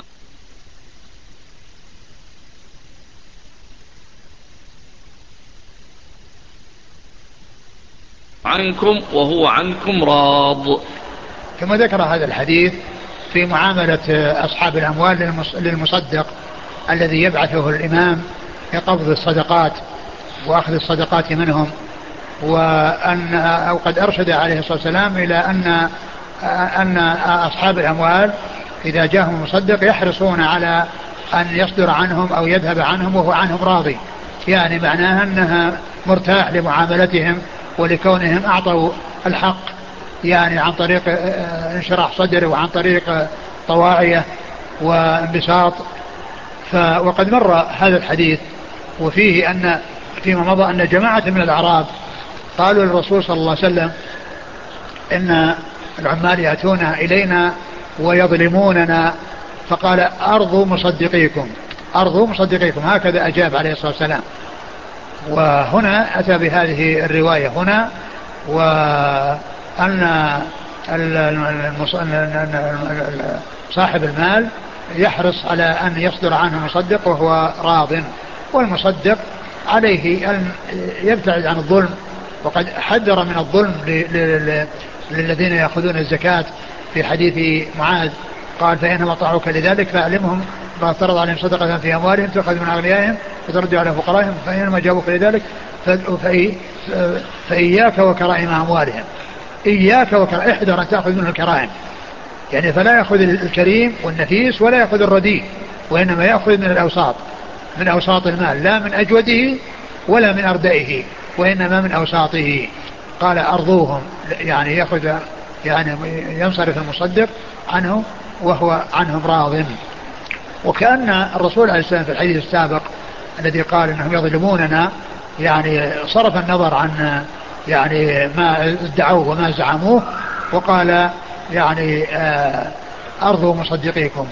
عنكم وهو عنكم راض. ثم ذكر هذا الحديث في معاملة أصحاب الأموال للمصدق الذي يبعثه الإمام لقبض الصدقات وأخذ الصدقات منهم، وأن أو قد أرشد عليه الصلاة والسلام إلى أن أن أصحاب الأموال إذا جاءهم المصدق يحرصون على أن يصدر عنهم أو يذهب عنهم وهو عنهم راضي، يعني معناها أنها مرتاح لمعاملتهم ولكونهم أعطوا الحق يعني عن طريق انشراح صدر وعن طريق طواعية وانبساط. وقد مر هذا الحديث وفيه أن فيما مضى أن جماعة من الأعراب قالوا للرسول صلى الله عليه وسلم إن العمال يأتون إلينا ويظلموننا، فقال أرضوا مصدقيكم أرضوا مصدقيكم، هكذا أجاب عليه الصلاة والسلام. وهنا أتى بهذه الرواية هنا، وأن صاحب المال يحرص على أن يصدر عنه مصدق وهو راض، والمصدق عليه أن يبتعد عن الظلم، وقد حذر من الظلم للذين يأخذون الزكاة في حديث معاذ قال فإنما طاعوك لذلك فأعلمهم فافترض عليهم صدقة في أموالهم تأخذ من أغنيائهم فترد على فقرائهم فإنما جابوك لذلك فإياك وكرائم أموالهم، إياك وكرائم، احذر أن تأخذ منه الكرائم، يعني فلا يأخذ الكريم والنفيس ولا يأخذ الرديء، وإنما يأخذ من الأوساط، من أوساط المال، لا من أجوده ولا من أردئه، وإنما من أوساطه. قال أرضوهم، يعني يأخذ يعني ينصرف المصدق عنه وهو عنهم راض. وكأن الرسول عليه السلام في الحديث السابق الذي قال إنهم يظلموننا يعني صرف النظر عن يعني ما ادعوه وما زعموه، وقال يعني أرضوا مصدقيكم.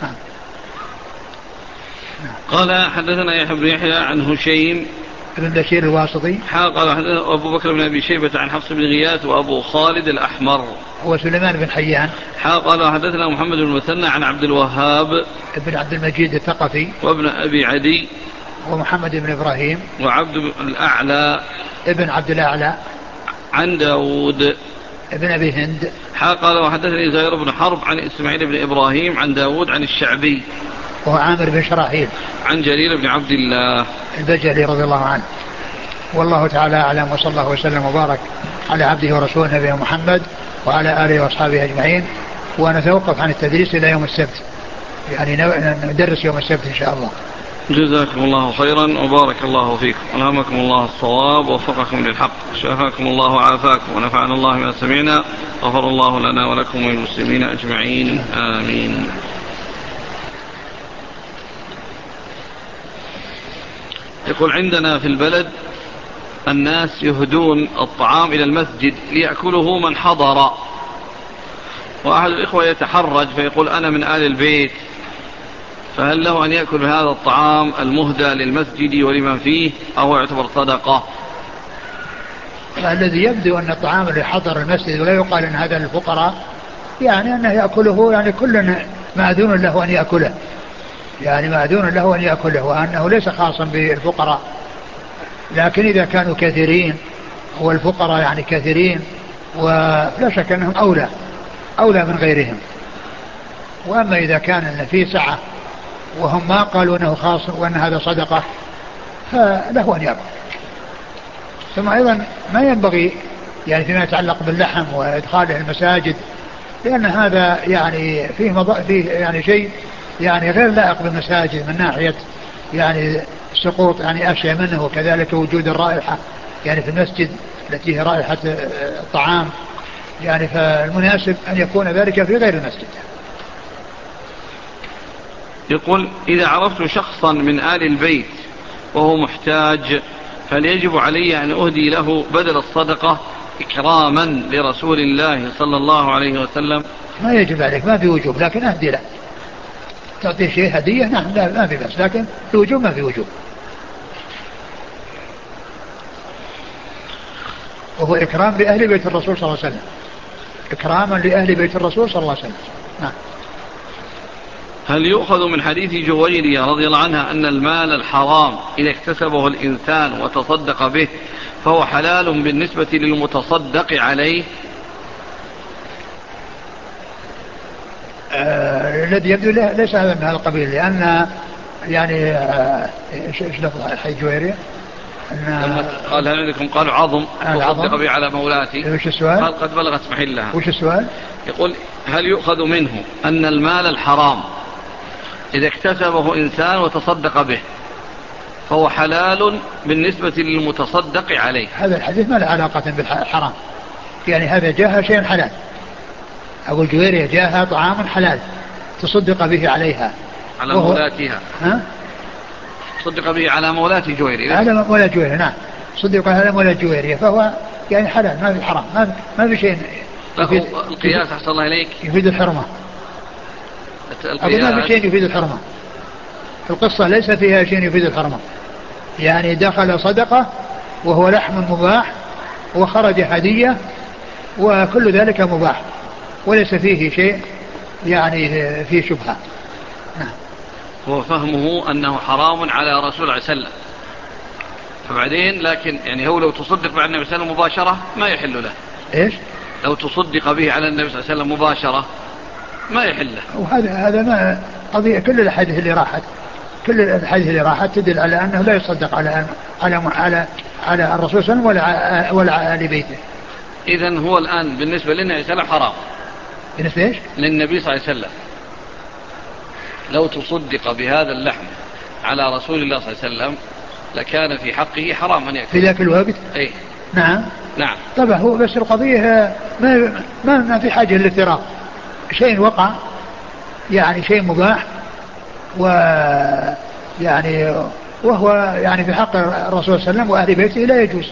قال حدثنا يحيى بن يحيى عن هشيم ابن بشير الواسطي قال حدثنا أبو بكر بن أبي شيبة عن حفص بن غياث وأبو خالد الأحمر هو سليمان بن حيان قال حدثنا محمد بن المثنى عن عبد الوهاب ابن عبد المجيد الثقفي وابن أبي عدي ومحمد بن إبراهيم وعبد الأعلى ابن عبد الأعلى عن داود ابن أبي هند. قال وحدثني زهير بن حرب عن إسماعيل بن إبراهيم عن داود عن الشعبي وهو عامر بن شراحيل عن جرير بن عبد الله البجلي رضي الله عنه. والله تعالى أعلم، وصلى الله وسلم وبارك على عبده ورسوله نبينا محمد وعلى آله وأصحابه أجمعين. ونتوقف عن التدريس إلى يوم السبت، يعني ندرس يوم السبت إن شاء الله. جزاكم الله خيرا وبارك الله فيكم، ألهمكم الله الصواب ووفقكم للحق، شافاكم الله وعافاكم، ونفعنا الله ما سمعنا، غفر الله لنا ولكم وللمسلمين أجمعين، آمين. يقول عندنا في البلد الناس يهدون الطعام إلى المسجد ليأكله من حضر، وأحد الإخوة يتحرج فيقول أنا من آل البيت، فهل له أن يأكل هذا الطعام المهدى للمسجد ولمن فيه أو يعتبر صدقة؟ الذي يبدو أن الطعام اللي حضر المسجد ولا يقال أن هذا للفقراء، يعني أنه يأكله، يعني كل مأذون له أن يأكله، يعني مأذون له أن يأكله، وأنه ليس خاصا بالفقراء. لكن إذا كانوا كثيرين والفقراء يعني كثيرين ولا شك أنهم أولى أولى من غيرهم. وأما إذا كان أن فيه سعة وهم ما قالوا أنه خاص وأن هذا صدقة فله أن يأكل. ثم أيضا ما ينبغي يعني فيما يتعلق باللحم وإدخاله المساجد لأن هذا يعني فيه, مض... فيه يعني شيء يعني غير لائق بالمساجد من ناحية يعني سقوط يعني أشياء منه، وكذلك وجود الرائحة يعني في المسجد التي هي رائحة الطعام، يعني فالمناسب أن يكون ذلك في غير المسجد. يقول إذا عرفت شخصا من آل البيت وهو محتاج فهل يجب علي أن أهدي له بدل الصدقة إكراما لرسول الله صلى الله عليه وسلم؟ ما يجب عليك، ما في وجوب، لكن أهدي له، تعطي شيء هدية نعم لا ما في بس، لكن في وجوب ما في وجوب. وهو إكرام لأهل بيت الرسول صلى الله عليه وسلم، إكراما لأهل بيت الرسول صلى الله عليه وسلم. نعم. هل يؤخذ من حديث جويرية رضي الله عنها أن المال الحرام إذا اكتسبه الإنسان وتصدق به فهو حلال بالنسبة للمتصدق عليه؟ آه الذي يبدو ليس هذا من هذا القبيل، لأن يعني آه ايش لفظ حديث جويرية لما قال هل عندكم قالوا عظم تصدق به على مولاتي، وش السؤال؟ قال قد بلغت محلها. وش السؤال؟ يقول هل يؤخذ منه أن المال الحرام إذا اكتسبه إنسان وتصدق به فهو حلال بالنسبة للمتصدق عليه؟ هذا الحديث ما له علاقة بالحرام، يعني هذا جاء شيء حلال، أبو الجويرية جاءها طعام حلال تصدق به عليها على مولاتها. ها؟ صدق به على مولات جويرية، على مولات جويرية نعم، صدق على مولات جويرية، فهو يعني حلال ما في حرام، ما ما في شيء يفيد القياس. أحسن الله إليك، يفيد الحرمة. أقول ما في شيء يفيد الحرمة، القصة ليس فيها شيء يفيد الحرمة، يعني دخل صدقة وهو لحم مباح وخرج هدية وكل ذلك مباح وليس فيه شيء يعني فيه شبهة. نعم. هو فهمه أنه حرام على رسول الله صلى الله عليه وسلم، فبعدين لكن يعني هو لو تصدق مع النبي صلى الله عليه وسلم مباشرة ما يحل له. إيش؟ لو تصدق به على النبي صلى الله عليه وسلم مباشرة ما يحل له. وهذا هذا ما قضية، كل الأحاديث اللي راحت كل الأحاديث اللي راحت تدل على أنه لا يصدق على على على على الرسول صلى الله عليه وسلم ولا ولا على آل بيته. إذن هو الآن بالنسبة للنبي صلى الله عليه وسلم حرام. بالنسبة إيش؟ للنبي صلى الله عليه وسلم لو تصدق بهذا اللحم على رسول الله صلى الله عليه وسلم لكان في حقه حرام أن يأكل في ذاك الوقت. أي نعم نعم. طبعا هو بس القضية ما ما, ما في حاجة للافتراء، شيء وقع يعني شيء مباح و يعني وهو يعني في حق الرسول صلى الله عليه وسلم وأهل بيته لا يجوز.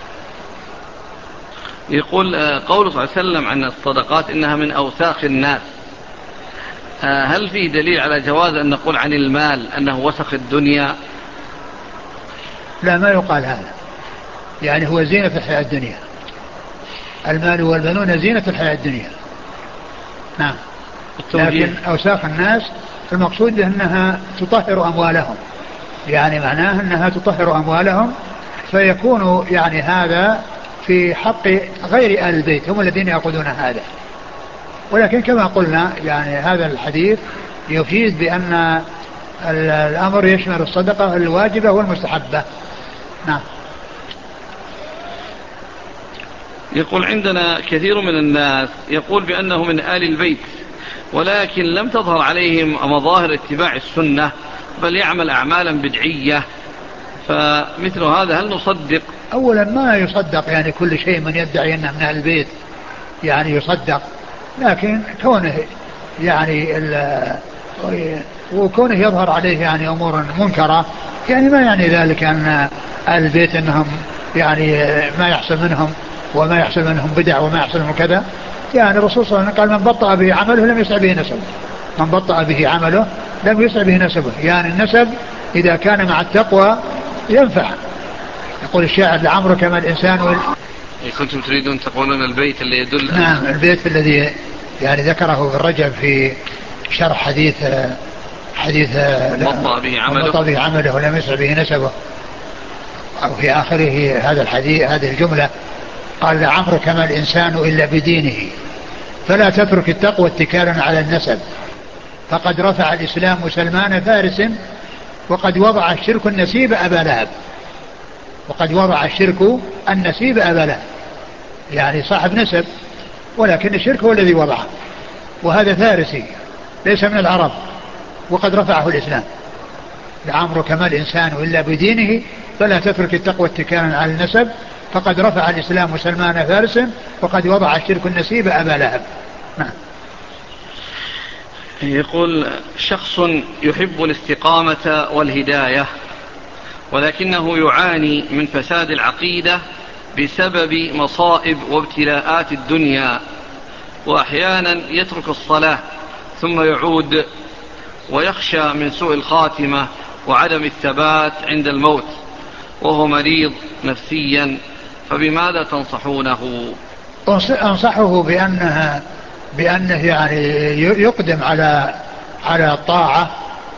يقول قوله صلى الله عليه وسلم عن الصدقات إنها من أوساخ الناس، هل فيه دليل على جواز أن نقول عن المال أنه وسخ الدنيا؟ لا ما يقال هذا، يعني هو زينة الحياة الدنيا، المال والبنون زينة الحياة الدنيا. نعم. لكن أوساخ الناس المقصود أنها تطهر أموالهم، يعني معناه أنها تطهر أموالهم، فيكون يعني هذا في حق غير آل البيت هم الذين يأخذون هذا. ولكن كما قلنا يعني هذا الحديث يفيد بأن الأمر يشمل الصدقة الواجبة والمستحبة. نعم. يقول عندنا كثير من الناس يقول بأنه من آل البيت ولكن لم تظهر عليهم مظاهر اتباع السنة بل يعمل أعمالا بدعية، فمثل هذا هل نصدق؟ أولا ما يصدق يعني كل شيء من يدعي أنه من آل البيت يعني يصدق، لكن كونه يعني وكونه يظهر عليه يعني أمور منكرة يعني ما يعني ذلك أن آل البيت أنهم يعني ما يحصل منهم وما يحصل منهم بدع وما يحصل منهم كذا. يعني الرسول صلى الله عليه وسلم قال من بطأ به عمله لم يسع به نسبه، من بطأ به عمله لم يسع به نسبه، يعني النسب إذا كان مع التقوى ينفع. يقول الشاعر لعمرك ما الإنسان وال... كنتم تريدون تقولون البيت اللي يدل. نعم البيت الذي يعني ذكره الرجل في شرح حديث حديث بطأ به عمله بطأ به عمله ولم يسع به نسبه، أو في آخره هذا الحديث هذه الجملة قال لعمرك ما الإنسان إلا بدينه فلا تترك التقوى اتكالا على النسب، فقد رفع الإسلام سلمان فارس وقد وضع الشرك النسيب أبا لهب، وقد وضع الشرك النسيب أبا لهب، يعني صاحب نسب ولكن الشرك هو الذي وضعه. وهذا فارسي ليس من العرب وقد رفعه الإسلام. لعمرك ما الإنسان إلا بدينه فلا تترك التقوى اتكالا على النسب، فقد رفع الإسلام سلمان فارس وقد وضع الشرك النسيب أبا لهب. نعم. يقول شخص يحب الاستقامة والهداية ولكنه يعاني من فساد العقيدة بسبب مصائب وابتلاءات الدنيا، وأحيانا يترك الصلاة ثم يعود ويخشى من سوء الخاتمة وعدم الثبات عند الموت وهو مريض نفسيا، فبماذا تنصحونه؟ أنصحه بأنها بأنه يعني يقدم على على الطاعة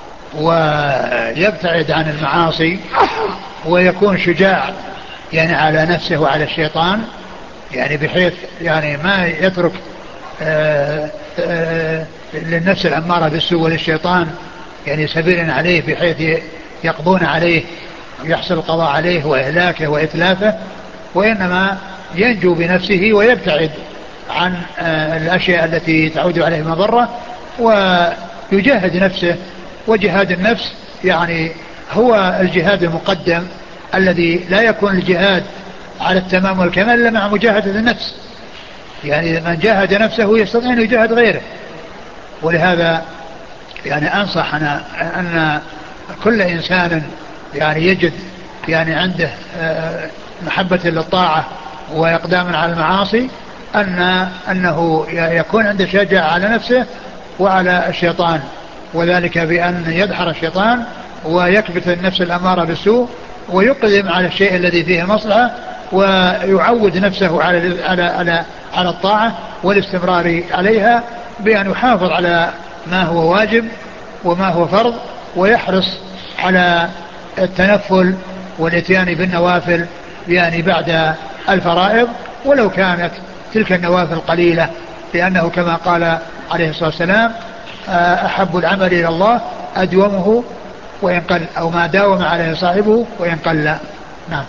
ويبتعد عن المعاصي ويكون شجاع يعني على نفسه وعلى الشيطان، يعني بحيث يعني ما يترك آآ آآ للنفس الأمارة بالسوء وللشيطان يعني سبيلا عليه بحيث يقضون عليه ويحصل القضاء عليه وإهلاكه وإتلافه، وإنما ينجو بنفسه ويبتعد عن الأشياء التي تعود عليه مضرة ويجاهد نفسه. وجهاد النفس يعني هو الجهاد المقدم الذي لا يكون الجهاد على التمام والكمال إلا مع مجاهدة النفس، يعني من جاهد نفسه يستطيع أن يجاهد غيره. ولهذا يعني أنصح أنا أن كل إنسان يعني يجد يعني عنده محبة للطاعة وإقدام على المعاصي أن أنه يكون عنده شجاعة على نفسه وعلى الشيطان، وذلك بأن يدحر الشيطان ويكبت النفس الأمارة بالسوء ويقدم على الشيء الذي فيه مصلحة ويعود نفسه على على على على الطاعة والاستمرار عليها بأن يحافظ على ما هو واجب وما هو فرض، ويحرص على التنفل والاتيان بالنوافل يعني بعد الفرائض ولو كانت تلك النوافل قليلة، لأنه كما قال عليه الصلاة والسلام أحب العمل إلى الله أدومه وإن قل، أو ما داوم عليه صاحبه وإن قل. نعم.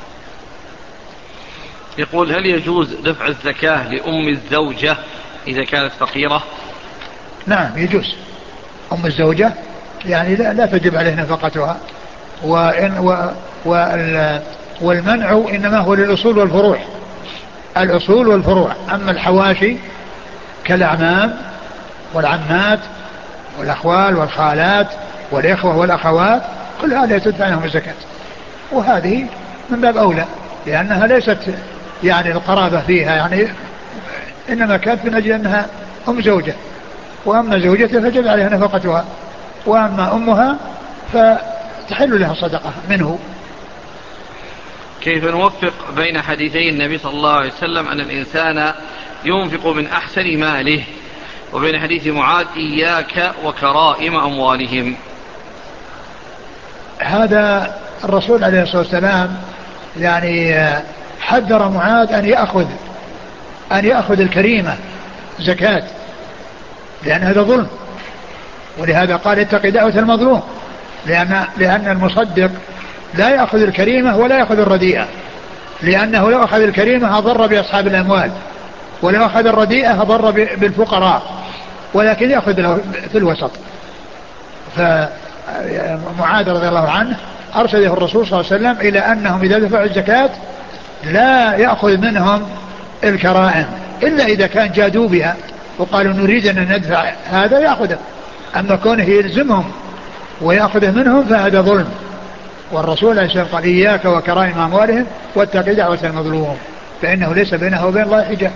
يقول هل يجوز دفع الزكاة لأم الزوجة إذا كانت فقيرة؟ نعم يجوز. أم الزوجة يعني لا, لا تجب عليه نفقتها، وإن و والمنع إنما هو للأصول والفروع، الأصول والفروع. أما الحواشي كالأعمام والعمات والأخوال والخالات والإخوة والأخوات كل هذا تدفع لهم الزكاة، وهذه من باب أولى لأنها ليست يعني القرابة فيها، يعني إنما كانت من أجل أنها أم زوجة، وأما زوجتها فجب عليها نفقتها، وأما أمها فتحل لها صدقة منه. كيف نوفق بين حديثي النبي صلى الله عليه وسلم أن الإنسان ينفق من أحسن ماله وبين حديث معاذ إياك وكرائم أموالهم؟ هذا الرسول عليه الصلاة والسلام يعني حذر معاذ أن يأخذ أن يأخذ الكريمة زكاة، لأن هذا ظلم، ولهذا قال اتق دعوة المظلوم، لأن, لأن المصدق لا يأخذ الكريمة ولا يأخذ الرديئة، لأنه لو أخذ الكريمة أضر بأصحاب الأموال، ولو أخذ الرديئة أضر بالفقراء، ولكن يأخذ في الوسط. فمعاذ رضي الله عنه أرشده الرسول صلى الله عليه وسلم إلى أنهم إذا دفعوا الزكاة لا يأخذ منهم الكرائم إلا إذا كان جادوا بها وقالوا نريد أن ندفع هذا يأخذه، أما كونه يلزمهم ويأخذه منهم فهذا ظلم. والرسول عليه الصلاة والسلام قال إياك وكرائم أموالهم واتق دعوة المظلوم فإنه ليس بينه وبين الله حجاب.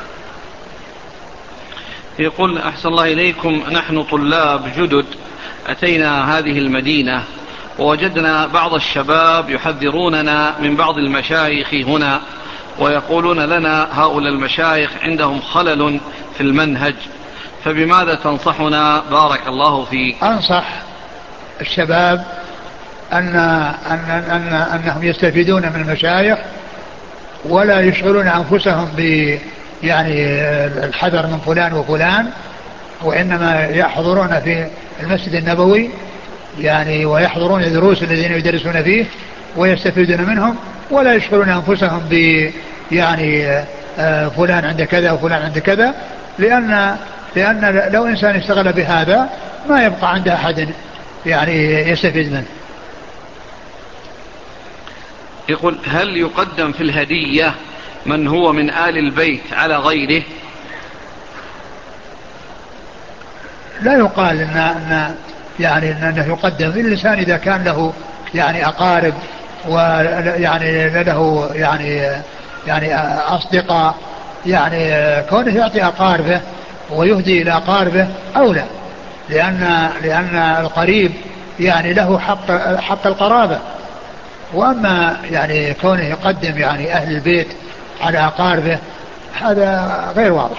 يقول أحسن الله إليكم، نحن طلاب جدد أتينا هذه المدينة ووجدنا بعض الشباب يحذروننا من بعض المشايخ هنا ويقولون لنا هؤلاء المشايخ عندهم خلل في المنهج، فبماذا تنصحنا بارك الله فيك؟ أنصح الشباب أن أن أن أنهم يستفيدون من المشايخ ولا يشغلون أنفسهم ب يعني الحذر من فلان وفلان، وإنما يحضرون في المسجد النبوي يعني ويحضرون الدروس الذين يدرسون فيه ويستفيدون منهم، ولا يشغلون أنفسهم ب يعني فلان عند كذا وفلان عند كذا، لأن لأن لو إنسان اشتغل بهذا ما يبقى عند أحد يعني يستفيد منه. يقول هل يقدم في الهدية من هو من آل البيت على غيره؟ لا يقال إن, إن يعني إنه يقدم الإنسان إذا كان له يعني أقارب ويعني له يعني يعني أصدقاء، يعني كونه يعطي أقاربه ويهدي إلى أقاربه أولى، لأن لأن القريب يعني له حق حق القرابة. وأما يعني كونه يقدم يعني أهل البيت على أقاربه هذا غير واضح.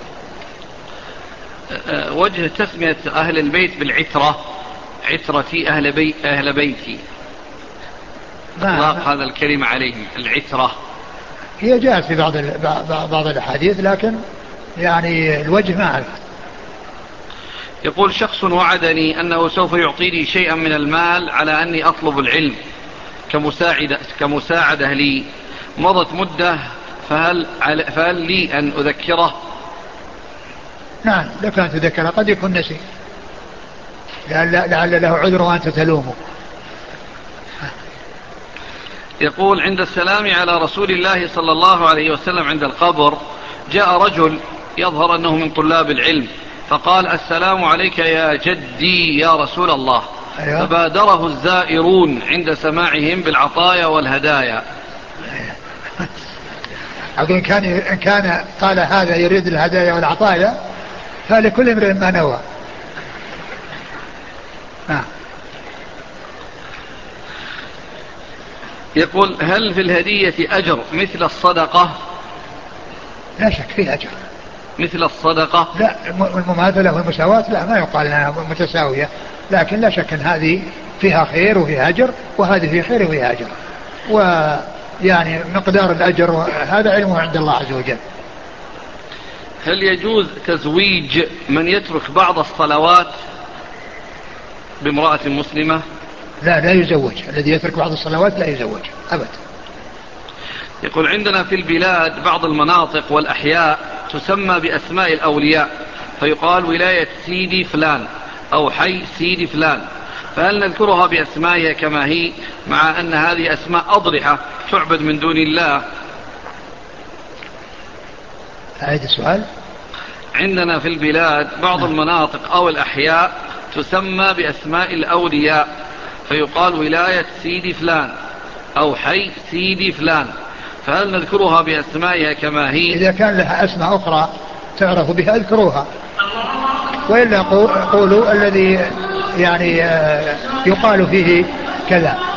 وجه تسمية أهل البيت بالعترة، عترتي أهل, بي أهل بيتي، إطلاق هذا الكلمة عليهم العترة، هي جاءت في بعض بعض الأحاديث لكن يعني الوجه ما أعرف. يقول شخص وعدني أنه سوف يعطيني شيئا من المال على أني أطلب العلم كمساعدة, كمساعدة لي، مضت مدة، فهل, فهل لي أن أذكره؟ نعم لك أن تذكره، قد يكون نسي، لعل له عذر وأنت تلومه. يقول عند السلام على رسول الله صلى الله عليه وسلم عند القبر جاء رجل يظهر أنه من طلاب العلم فقال السلام عليك يا جدي يا رسول الله. أيوة. فبادره الزائرون عند سماعهم بالعطايا والهدايا. أقول كان إن كان قال هذا يريد الهدايا والعطايا فلكل امرئ ما نوى. آه. يقول هل في الهدية أجر مثل الصدقة؟ لا شك فيه أجر مثل الصدقة. لا المماثلة والمساواة لا، ما يقال أنها متساوية، لكن لا شك أن هذه فيها خير وفيها أجر وهذه فيها خير وفيها أجر، ويعني مقدار الأجر هذا علمه عند الله عز وجل. هل يجوز تزويج من يترك بعض الصلوات بامرأة مسلمة؟ لا لا يزوج، الذي يترك بعض الصلوات لا يزوج أبدا. يقول عندنا في البلاد بعض المناطق والأحياء تسمى بأسماء الأولياء، فيقال ولاية سيدي فلان أو حي سيدي فلان، فهل نذكرها بأسمائها كما هي مع أن هذه أسماء أضرحة تعبد من دون الله؟ هذا السؤال. عندنا في البلاد بعض المناطق أو الأحياء تسمى بأسماء الأولياء، فيقال ولاية سيدي فلان أو حي سيدي فلان، فهل نذكرها بأسمائها كما هي؟ إذا كان لها أسماء أخرى تعرف بها اذكروها، وإلا قولوا الذي يعني يقال فيه كذا.